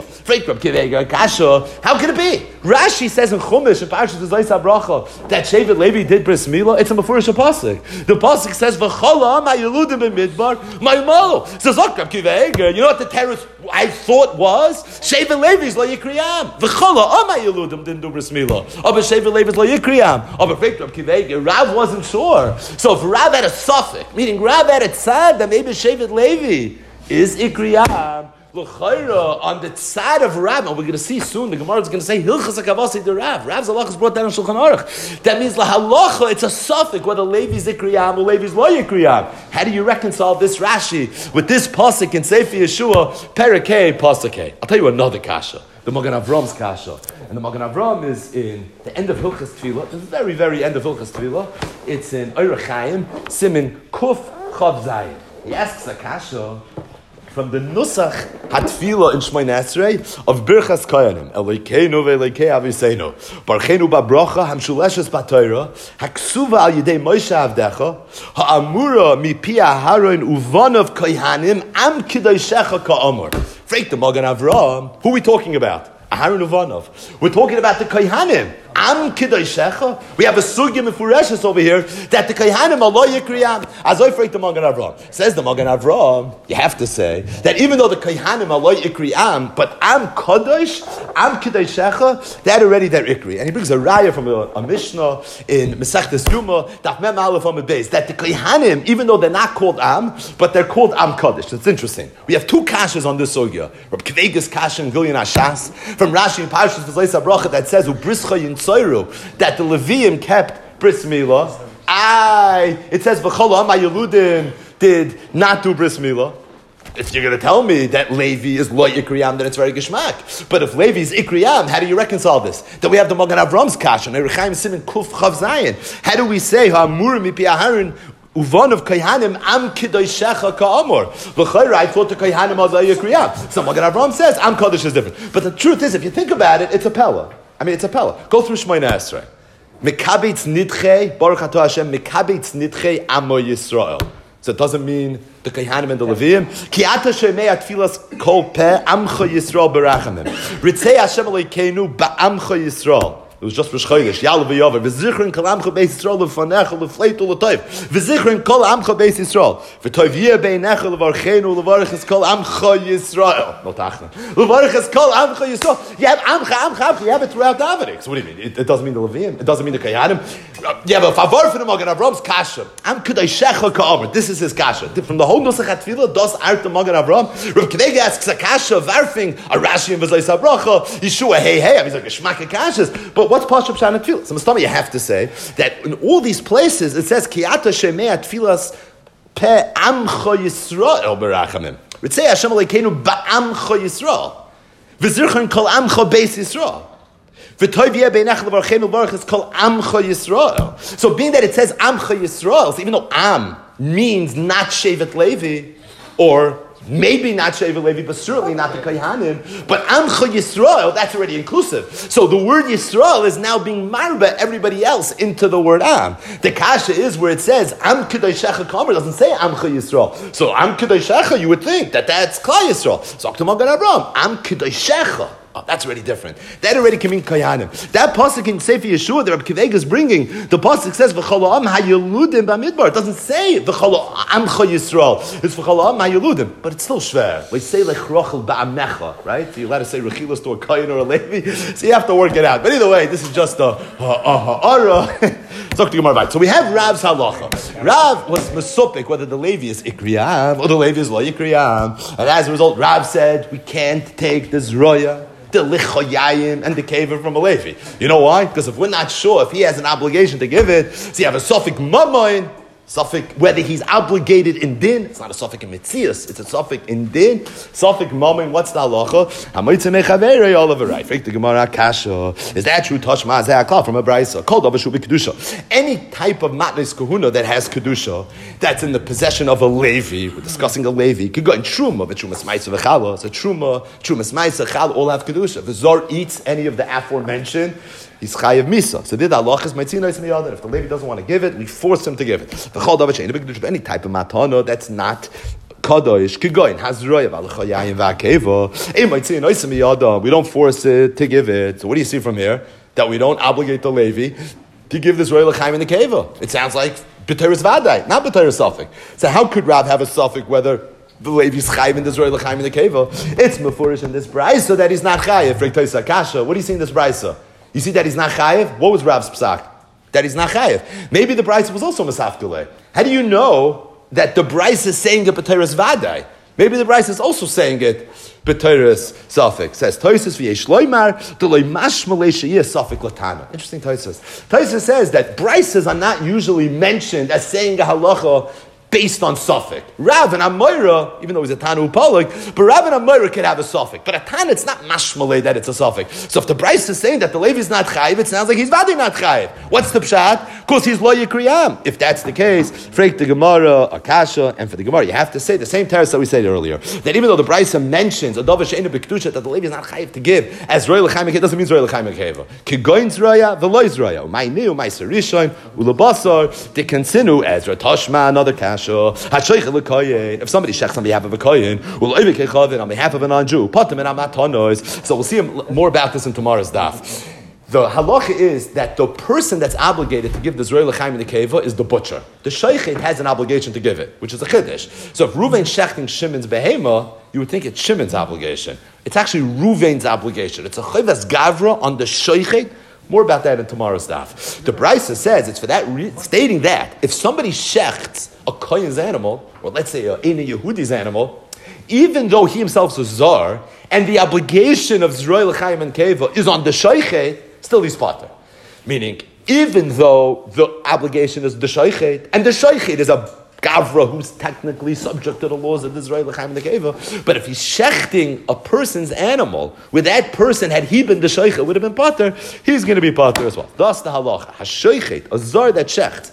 How can it be? Rashi says in Chumash in Parashat Zayis Abracha that Shevet Levi did bris milah. It's a mafurish pasuk. The pasuk says v'chala ma yeludim b'midbar ma yumalu. So Zakrab Kivega. You know what the terrorist I thought was Shevet Levi's lo yikriyam. V'chala ma yeludim didn't do bris milah. Aber Shevet Levi's lo yikriyam. Aber Zakrab Kivega. Rav wasn't sure. So if Rav had a suffix, meaning Rav had a tzad, then maybe Shevet Levi is Ikriyam l'chayra on the side of Rav, and we're going to see soon. The Gemara is going to say Hilchas Hakavasi to Rav. Rav's halach is brought down in Shulchan Aruch. That means lahalacha. It's a suffix whether Levi's Ikriyam or Levi's lo Ikriyam. How do you reconcile this Rashi with this pasuk in Sefer Yeshua Perakei Pasukei? I'll tell you another kasha. The Magen Avram's kasha, and the Magen Avram is in the end of Hilchas Tefillah. The very very end of Hilchas Tefillah. It's in Orach Chaim Simin Kuf Chav Zayin. He asks a kasha from the Nusach Hatfila in Shmoneh Esrei of Birchas Koyanim. Elokeinu ve'elokei Aviseinu. Barchenu ba'bracha hamshuleshes b'Torah haksuva al yidei Moshe Avdecha ha'amura mipi Aharon uvanav kohanim am kidoshecha ka'amor. Freak the Magen Avram. Who are we talking about? Aharon Uvanov. We're talking about the kohanim. Am Kidoshecha. We have a sugya mefureshes over here that the Kohanim are lo yikriyam. As I freak the Magen Avram. Says the Magen Avram, you have to say that even though the Kohanim are lo yikriyam, but Am Kadosh, Am Kidoshecha, that already they're ikri. And he brings a raya from a, a Mishnah in Masechtas Yuma, Daf Mem Aleph on the base, that the Kohanim, even though they're not called Am, but they're called Am Kadosh. That's interesting. We have two kashas on this sugya. From Kvegas Kasha and Gilyon Ashas, from Rashi and Parshas V'Zayis Abracha that says Ubrischa Yin that the Leviim kept bris milah. I it says v'chol am Yeludim did not do bris milah. If you're going to tell me that Levi is lo ikriyam, then it's very geshmak. But if Levi is ikriyam, how do you reconcile this? That we have the Magen Avram's kasha, and Rechaim Simin Kuf Chav Zayin. How do we say ha'amur mipi Aharon Uvan of Kohanim am kidoshecha ka'amor? L'chayra, I thought the Kohanim are lo ikriyam. So Magen Avram says am kadosh is different. But the truth is, if you think about it, it's a pella. I mean, it's a pella. Go through Shmoneh Esrei. Mekabitz nidchei, Baruch Atah Hashem, Mekabitz nidchei Amo Yisrael. So it doesn't mean the Kohanim and the Leviim. Ki ata shemei atfilas kol peh, Amcha Yisrael berachamim. Ritzei Hashem Elokeinu ba'amcha Yisrael. It was just for Chodesh. Yal v'yover. V'zichrin kol amcha beis Yisrael l'fanecha l'fleitu l'toiv. V'zichrin kol amcha beis Yisrael. V'toiv yeh beinecha l'varchenu l'varchas kol amcha Yisrael. No tachna. L'varchas kol amcha Yisrael. You have amcha, amcha, amcha. You have it throughout Davidic. So what do you mean? It, it doesn't mean the Leviim. It doesn't mean the Kohanim. You have a favor for the Magen Avram's kasha. Am k'doshecha ka'amor. This is his kasha. From the whole Nusach HaTfilah, does art the Magen Avram. Rav Knega asks a kasha, varfing a Rashi and V'zayis Abracha. Yeshua, hey, hey. I mean, it's like a shmaka kashas. But what's Pashup Shana Tfilah? So, Mustama, you have to say that in all these places it says Kiata Shemei Tfilas Pe Amcha Yisrael Berachamim. Ritzei Hashem Elokeinu Ba'amcha Yisrael. V'zirchon Kol Amcha Beis Yisrael. V'toiv yeh beinach l'varchenu l'varchas Kol Amcha Yisrael. So, being that it says Amcha Yisrael, so even though Am means not Shevet Levi or maybe not Shevet Levi, but certainly not the Kohanim. But Amcha Yisrael, that's already inclusive. So the word Yisrael is now being marba everybody else into the word Am. The kasha is where it says Am K'doshecha Ka'amor, doesn't say Amcha Yisrael. So Am K'doshecha, you would think that that's Klal Yisrael. So Magen Avram, Am K'doshecha. Oh, that's already different. That already can mean Kayanim. That pasuk in Sefer Yeshua that Rabbi Kivega is bringing, the pasuk says V'chol ha'am hayeludim b'midbar. It doesn't say V'chol amcha Yisrael. It's V'chol ha'am hayeludim, but it's still shver. We say like Rochel ba'amecha, right? So you're allowed to say Rechilas to a Kayan or a Levi. So you have to work it out. But either way, this is just a ha'ara. So we have Rav's halacha. Rav was mesupik whether the Levi is ikriyam or the Levi is lo ikriyam, and as a result, Rav said we can't take the zroya, the lichoyayim, and the kaver from a Levi. You know why? Because if we're not sure if he has an obligation to give it, so you have a sofik mamayin. Suffix, whether he's obligated in din, it's not a suffix in mitzias, it's a suffix in din. Suffix moment, what's the halacha? Hamoitze mechaveri all of it right. Fake the Gemara kasha. Is that true? Tashma zeh akal from a brayso. Called avashu kedusha. Any type of matnes kahuna that has kedusha, that's in the possession of a levi. We're discussing a levi. Could go in truma, but trumas ma'isa v'chala. It's a truma, trumas ma'isa chala all have kedusha. The zor eats any of the aforementioned, he's chayav misa. So did Allah is meitzina is miyada. If the Levi doesn't want to give it, we force him to give it. The chol davar shein b'kedush any type of matana that's not kadosh kigoyin hazroya v'alachayim v'akeva. Ei meitzina is miyada. We don't force it to give it. So what do you see from here? That we don't obligate the Levi to give this royal l'chaim in the keva. It sounds like b'teres vadai, not b'teres safek. So how could Rav have a safek whether the Levi's chayiv in this royal l'chaim in the keva? It's mefurish in this brayso that he's not chayiv. Friktoisa kasha. What do you see in this brayso? You see that he's not chayiv? What was Rav's psak? That he's not chayiv. Maybe the brayso was also masafkule. How do you know that the brayso is saying it b'teres vadai? Maybe the brayso is also saying it b'teres safek. Says Toisus v'yesh loymar deloy mashmalei sheyeh safek latana. Interesting Toisus. Toisus says that braysos are not usually mentioned as saying a halacha based on suffix. Rav and Amoira, even though he's a Tanu Polik, but Rav and Amoira could have a suffix. But a Tan, it's not mashmalei that it's a suffix. So if the Bryce is saying that the Levi is not chayiv, it sounds like he's vadi not chayiv. What's the pshat? Because he's lo yikriyam. If that's the case, freak the Gemara, Akasha, and for the Gemara, you have to say the same teres that we said earlier. That even though the Bryce mentions a dova she'enu b'kedusha that the Levi is not chayiv to give, as royal l'chaim it doesn't mean royal l'chaim keva. Kigoin zroya, v'lo zroya. Umay niu, umay serishon, ulabasar, dikansinu ezra tashma, another kasha. If somebody shechs on behalf of a kohen, on behalf of a non-Jew, so we'll see more about this in tomorrow's daf. The halacha is that the person that's obligated to give the Zroy L'chaim in the Keva is the butcher. The Shaychet has an obligation to give it, which is a Chiddush. So if Ruvain's shechting Shimon's behema, you would think it's Shimon's obligation. It's actually Ruvain's obligation. It's a Chayvas Gavra on the Shaychet. More about that in tomorrow's daf. The Brisa says it's for that re- stating that if somebody shechts a kohen's animal, or let's say a Eina Yehudi's animal, even though he himself is a zar, and the obligation of Zroy L'chaim and Keva is on the shaychet, still he's pater. Meaning, even though the obligation is the shaychet, and the shaychet is a Gavra who's technically subject to the laws of Israel, L'chaim and the Keva. But if he's shechting a person's animal, with that person, had he been the sheikh, it would have been pater, he's going to be pater as well. Thus the halacha. HaSheichet, a zar that shechts,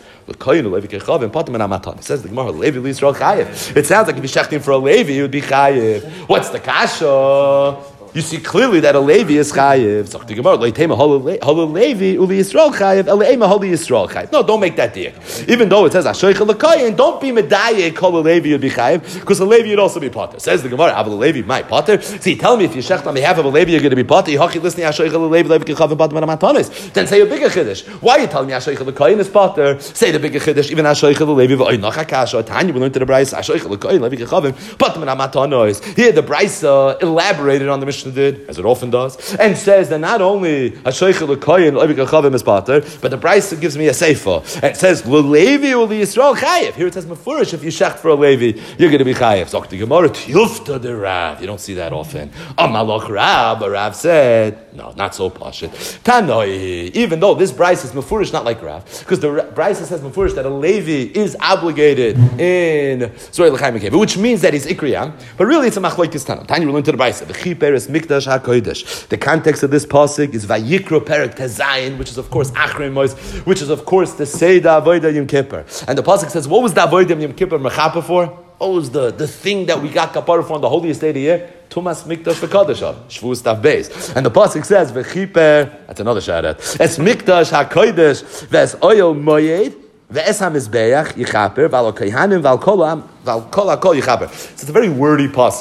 it says the Gemara, Levi Yisrael chayiv. It sounds like if you're shechting for a Levi, he would be chayiv. What's the kasha? You see clearly that a Levi is chayiv. So the Gemara, Leitema halu Levi uli Yisrael chayiv, Eleima halu Yisrael chayiv. No, don't make that diak. Even though it says Ashoicha l'kayin, don't be medayek kol Levi would be chayiv, because a Levi would also be pater. Says the Gemara, Aval Levi my pater. See, tell me if you shecht on behalf of a Levi, you're going to be pater. Hachi listening Ashoicha Levi Levi kechavim pater manamatonis. Then say a bigger chiddush. Why are you telling me Ashoicha l'kayin is pater? Say the bigger chiddush. Even Ashoicha Levi v'oy nachakasha. Tanya we learned to the Brayso Ashoicha l'kayin Levi kechavim pater manamatonis. Here the Brayso elaborated on the Mishnah did, as it often does, and says that not only Hashoicha l'koyin Levi kechavim is pater, but the Brayso gives me a seifa. And it says Levi ul Yisrael chayiv. Here it says mefurish, if you shecht for a Levi, you're going to be chayiv. So the Gemara tilfta de Rav. You don't see that often. Amalok Rav, but Rav said, no, not so pashit. Tanoi, even though this Brayso is mefurish, not like Rav, because the Brayso says mefurish that a Levi is obligated in Zorei l'chaim keva, which means that he's ikriyam, but really it's a machlokes tana. Tanya will learn to the Brayso. The chiperes mikdash hakodesh. The context of this pasuk is Vayikra Perek Tezayin, which is of course Achrei Mos, which is of course the Seder Avodah Yom Kippur. And the pasuk says, what was the Avodah Yom Kippur mechaper for? What was the, the thing that we got kapara for on the holiest day of the year? Tumas Mikdash v'Kadashah, Shvus Tav Beis. And the pasuk says, V'chiper, that's another sharat, Es Mikdash HaKodesh, V'es Oyel Moyed, V'es HaMizbeach Yichaper, V'al Kohanim, V'al Kol HaKol Yichaper. So it's a very wordy pasuk.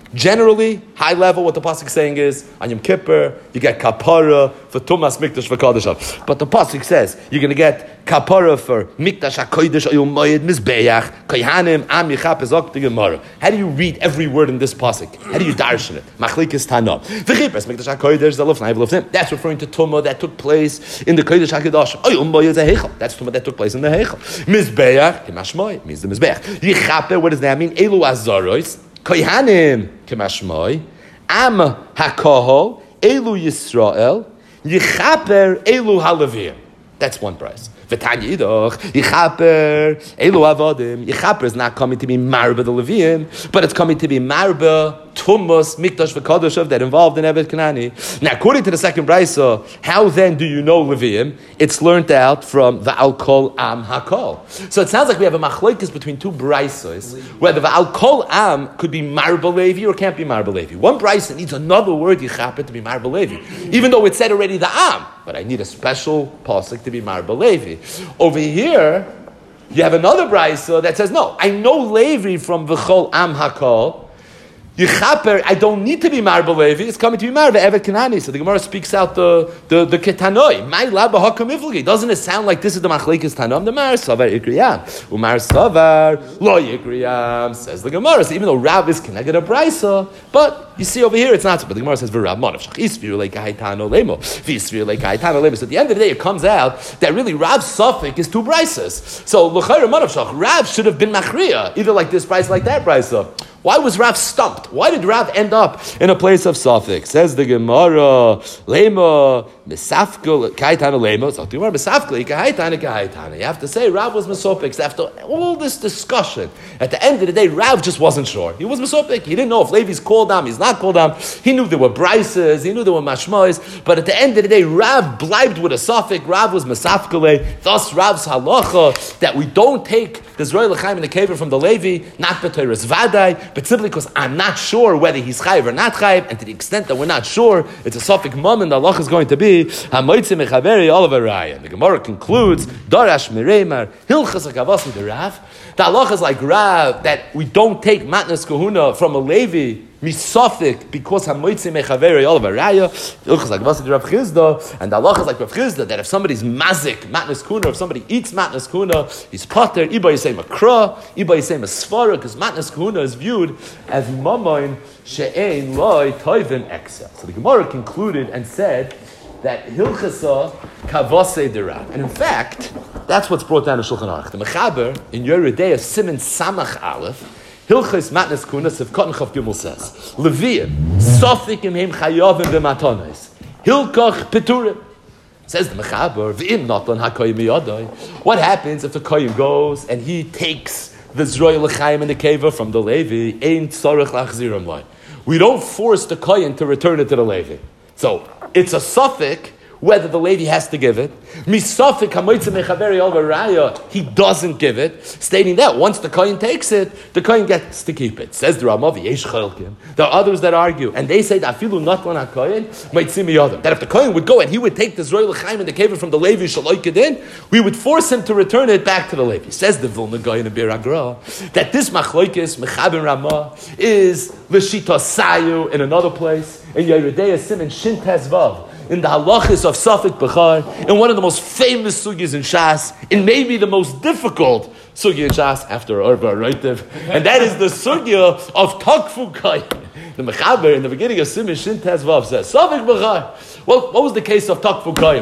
Generally, high level, what the pasuk is saying is, on Yom Kippur, you get kapara for tumas mikdash v'kadosh. But the pasuk says, you're going to get kapara for mikdash hakodesh ayum moed mizbeach kayhanim am yichap ezok the Gemara. How do you read every word in this pasuk? How do you darshan it? Machlikas tana. V'chipres mikdash hakodesh zaluf na'ev lufnim. That's referring to tumah that took place in the kodesh hakodesh ayum moed zehechel. That's tumah that took place in the hechel. Mizbeach kimashmoy means the mizbeach. Yichape. What does that mean? Elu azaros. Kohanim kemashmoy, am hakohol, elu Yisrael, yichaper elu halavim. That's one price. V'tanya idoch, yichaper elu avodim. Yichaper is not coming to be marba the Leviim, but it's coming to be marba tumas mikdash v'kadosh that involved in Evet Kanani. Now, according to the second brisa, how then do you know Leviim? It's learned out from the alkol am hakol. So it sounds like we have a machlokes between two brisos, whether the alkol am could be marba Levi or can't be marba Levi. One brisa needs another word yichaper to be marba Levi, even though it said already the am. But I need a special pasuk to be marba Levi. Over here, you have another brisa that says, no, I know Levi from v'chol am hakol. Yichaper, I don't need to be marba Levi, it's coming to be marba Evet Kanani. So the Gemara speaks out the the, the ketanoi. My laba hakam iflagi. Doesn't it sound like this is the machlekes tanom? The Mar Savar Ikriyam. Umar Savar lo Ikriyam, says the Gemara. So even though Rav is connected a brisa, but you see over here it's not so. But the Gemara says v'Rav Manav Shach Isviru leikaitano lemo v'Isviru leikaitano lemo. So at the end of the day, it comes out that really Rav's suffix is two brisas. So l'chayra Manav Shach, Rav should have been machriya, either like this brisa, like that brisa. Why was Rav stumped? Why did Rav end up in a place of suffix? Says the Gemara, Lema, Misafkel, Kaitana Lema. So the Gemara, Misafkel, Kaitana, Kaitana. You have to say Rav was Mesopik. After all this discussion, at the end of the day, Rav just wasn't sure. He was Mesopik. He didn't know if Levi's called him, he's not called him. He knew there were brises, he knew there were mashmois, but at the end of the day, Rav blibed with a suffix. Rav was Mesafkel. Thus, Rav's halacha that we don't take the Zroy L'chaim and the Kever from the Levi, not B'Teiras Vadai, but simply because I'm not sure whether he's chayiv or not chayiv, and to the extent that we're not sure, it's a suffix moment. The halacha is going to be hamoitzi mechaveri olav araya. The Gemara concludes darash mireimar hilchas hakavasi the Rav. The halacha is like Rav that we don't take matnas kahuna from a Levi misafik because hamoitzi mechaveri olav araya. Hilchas hakavasi the Rav Chizda, and the halacha is like Rav Chizda that if somebody's mazik matnas kahuna, if somebody eats matnas kahuna, he's pater. Iba yisay makra, iba yisay masfara, because matnas kahuna is viewed as mamayin she'ein loy toivin eksa. So the Gemara concluded and said that hilchasa kavase derav, and in fact, that's what's brought down in Shulchan Aruch. The Mechaber in Yeridei Siman Samach Aleph, hilchas matnas kuna sevkot chav gimel says Leviim sofikim heim chayavim b'matanos hilkach peturim. Says the Mechaber v'im natan hakoyim miyadai. What happens if the koyim goes and he takes the Zroy L'chaim and the Keva from the Levi? Ein tzarech lachziram lai. We don't force the koyin to return it to the Levi. So it's a suffix whether the Levi has to give it. Misafik hamoitze mechaveri al varaya, he doesn't give it, stating that once the kohen takes it, the kohen gets to keep it. Says the Ramavi, yesh chelkim. There are others that argue, and they say that afilu natlan hakohen might see me other. That if the kohen would go and he would take the Zroy L'chaim and the Kever from the Levi shaloikadin, we would force him to return it back to the Levi. Says the Vilna Gaon in Bir Agra that this machlokes mechaber Ramah is l'shita sayu in another place in Yeridei Siman Shin Tes Vav, in the halachis of Safek Bechar, in one of the most famous sugyas in Shas, in maybe the most difficult sugya in Shas after Arba Reitiv, and that is the sugya of Takfu Kayin. The Mechaber in the beginning of Siman Shin Tes Vav says, Safek Bechar. Well, what was the case of Takfu Kayin?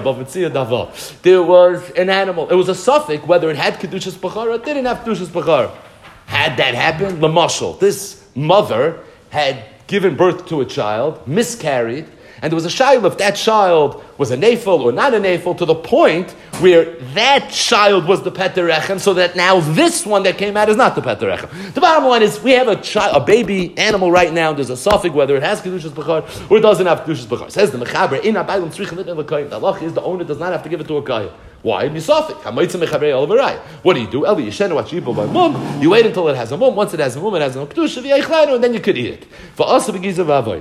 There was an animal. It was a suffix whether it had Kedushas Bechar or it didn't have Kedushas Bechar. Had that happened, Lamashal, this mother had given birth to a child, miscarried, and there was a shayla if that child was a nefel or not a nefel, to the point where that child was the Peter Rechem, so that now this one that came out is not the Peter Rechem. The bottom line is we have a child, a baby animal right now. There's a suffix whether it has kedushas bechar or it doesn't have kedushas bechar. Says the Mechaber in abaylim tzrichin lit lekayim. The halach is the owner does not have to give it to a kayim. Why? What do you do? Eli yishenu achibo by mum. You wait until it has a mum. Once it has a mum, it has a kedusha v'yaychlanu, and then you could eat it. For us, begiza v'avoid. Okay.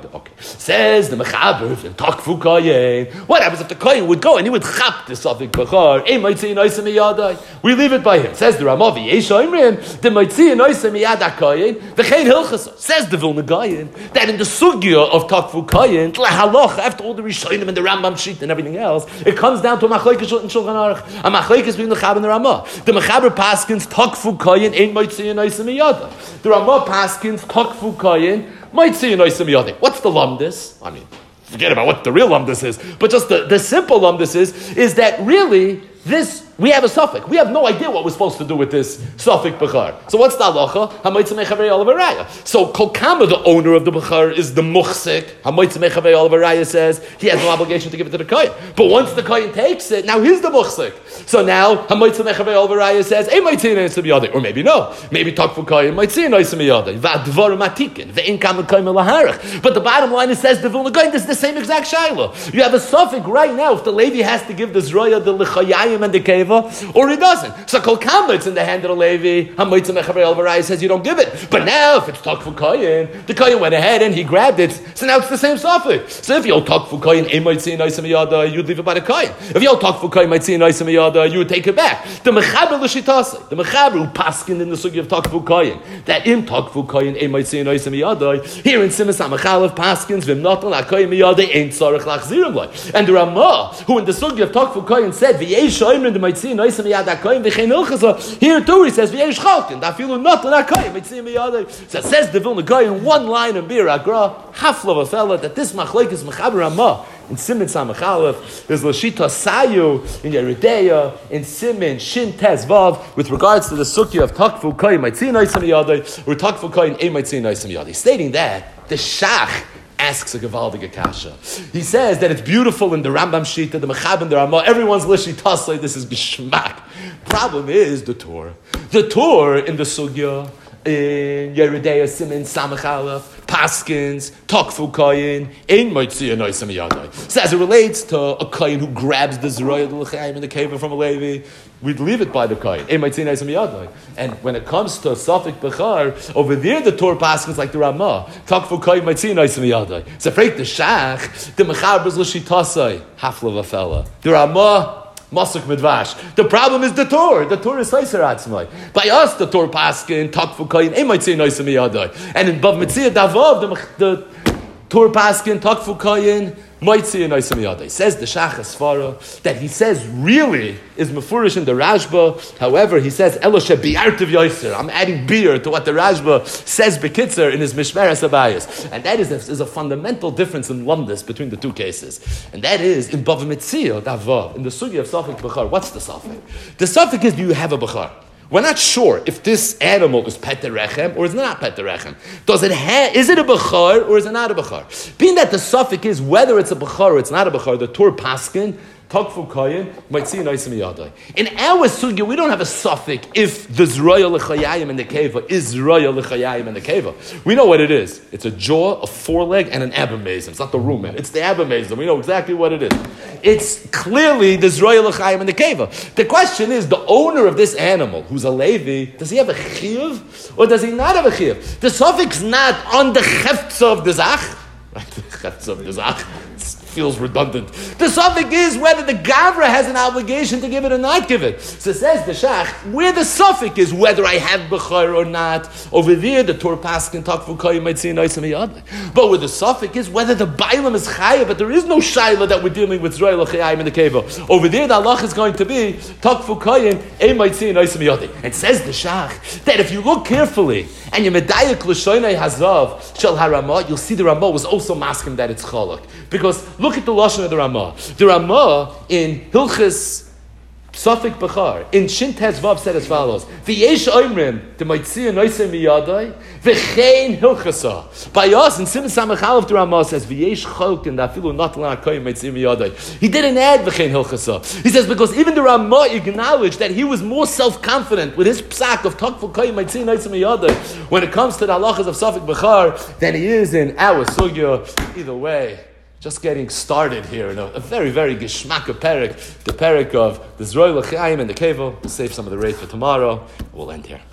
Says the Mechaber in Takfu Kayin. What happens if the Kayin would go and he would chap the Safik Bechar? Ein Maitzi Noisa Miyadai. We leave it by him. Says the Ramavi, Yesh Oimrim, the Maitzi Noisa Miyada Kayin, V'chein Hilchasa. Says the Vilna Gayin, that in the Sugya of Takfu Kayin, Halach, after all the Rishonim and the Rambam sheet and everything else, it comes down to a Machlekes and Shulchan Aruch. A Machlekes between the Chab and the Ramah. The Mechaber Paskins, Takfu Kayin, Ein Maitzi Noisa Miyada. The Ramah Paskins, Takfu Kayin, Maitzi Noisa Miyada. What's the lumdis? I mean, forget about what the real lumdis is, but just the, the simple lumdis is, is that really this, we have a suffix. We have no idea what we're supposed to do with this suffix bechar. So what's the halacha? Hamaitz mechavei olav raya. So Kolkama, the owner of the bechar, is the muchsik. Hamaitz mechavei olav raya says he has no obligation to give it to the kohen. But once the kohen takes it, now he's the muchsik. So now Hamaitz mechavei olav raya says, "Hey, maitzin eisem yadei," or maybe no, maybe talk for kohen maitzin eisem yadei. Va'advar matikin ve'in kam kohen laharich. But the bottom line is says the Vilna Gaon. This is the same exact shaila. You have a suffix right now. If the Levi has to give the zroya, the lechayayim and the keva, or he doesn't. So Kol Kama, it's in the hand of the Levi. Hamaitza Mechavei El Varaya says you don't give it. But now, if it's talk for Koyin, the Koyin went ahead and he grabbed it. So now it's the same suffix. So if you'll talk for Koyin, Eimaitzi Noisem Yada, you'd leave it by the Koyin. If you'll talk for Koyin, Maitzi Noisem Yada, you would take it back. The Mechaber L'Shitase, the Mechaber who paskin in the sugi of talk for Koyin, that in talk for Koyin, Eimaitzi Noisem Yada, here in Simas HaMechalev paskins, Vim Notan HaKoyin Yada, Ein Tzarech Lachzirim Lai. And the Ramah, who in the sugi of talk for Koyin said, V'yesh Oimrin the Maitzi Noisem Yada Koyin, V'chein Ilchasa, here too he says, V'yesh Chalkin, Dafilu Notan HaKoyin, Maitzi Yada. So it says the Vilna Gaon, one line in Bir Agra, half of a fella, that this Machlekes Mechaber Ramah, in Siman Samachalef, there's Lashita Sayu in Yeridea, in Siman Shin Tez Vav, with regards to the Sukya of Takfu Koyin Maitzin Oisam Yadai, or Takfu Koyin Ein Maitzin Oisam Yadai. Stating that, the Shach asks a Gevaldige Kasha. He says that it's beautiful in the Rambam Shita, the Mechab and the Ramah, everyone's Lashita, this is Geshmak. Problem is the Torah. The Torah in the Sugya, in Yeridea, Siman Samachalef, Paskins, Tokfu Koyin, Ein Moitzi Noisam Yadai. So as it relates to a Koyin who grabs the Zeroya, the L'chaim, and the Keva from a Levi, we'd leave it by the Koyin. Ein Moitzi Noisam Yadai. And when it comes to Safik Bechar, over there the Torah Paskins like the Ramah, Tokfu Koyin Moitzi Noisam Yadai. So afraid the Shach, the Mechaber L'Shitasai, Hafla Vafela. The Ramah, Masuk Midvash. The problem is the Torah. The Torah is Saiser Atzmai. By us, the Torah Paskin, Takfu Kayin, Ein Maitzei Noisem Yadai. And in Bav Mitzia Davav, the, the Torah Paskin, Takfu Kayin, Maitzei Noisem Yadai. Says the Shach Asfara that he says really is Mefurish in the Rashba. However, he says Eloshe Bi'artiv Yoiser. I'm adding beer to what the Rashba says Bekitzer in his Mishmeres Abayas. And that is a, is a fundamental difference in Lumdis between the two cases. And that is in Bav Mitzia Davav, in the Sugi of Safik Bechar. What's the Safik? The Safik is, do you have a Bechar? We're not sure if this animal is Peterechem or is not Peterechem. Does it have, is it a Bechar or is it not a Bechar? Being that the suffix is whether it's a Bechar or it's not a Bechar, the Torah Paskin, Takfu Koyin, Maitzi Noisem Yadai. In our sugya, we don't have a suffix if the Zroya L'chayayim and the Keva is Zroya L'chayayim and the Keva. We know what it is. It's a jaw, a foreleg, and an abamazon. It's not the rumen. It's the abamazon. We know exactly what it is. It's clearly the Zroya L'chayayim and the Keva. The question is, the owner of this animal, who's a Levi, does he have a chiyuv or does he not have a chiyuv? The suffix not on the cheftza of the zach. Right, the cheftza of the zach. Feels redundant. The suffix is whether the Gavra has an obligation to give it or not give it. So says the Shach, where the suffix is whether I have Bechar or not, over there the Torah Paskin Takfu Koyin might see Noisem Yadai. But where the suffix is whether the Bailam is Chaya, but there is no Shaila that we're dealing with Zroy L'chayim in the Keva. Over there the Allah is going to be Takfu Koyin Ein might see Noisem Yadai. And says the Shach that if you look carefully and you Medayak L'shoinai Hazav Shel HaRamah, you'll see the Ramah was also masking that it's Chalak. Because look at the lashon of the Ramah. The Ramah in Hilchis Safik Bechar in Shin Tez Vav said as follows: V'yesh oimrim the Maitzia Noisem Miyadai v'chein Hilchasa. By us in Siman Samachalef the Ramah says V'yesh Chalk and Dafilu Not LaKoyim Maitzia Miyadai. He didn't add v'chein Hilchasa. He says because even the Ramah acknowledged that he was more self-confident with his psak of Takfu Koyim Maitzia Noisem Miyadai when it comes to the halachas of Safik Bechar than he is in our sugya. Either way, just getting started here in a, a very, very geshmaka perek, the perek of the Zroy L'chaim and the Kevo. We'll save some of the rate for tomorrow. We'll end here.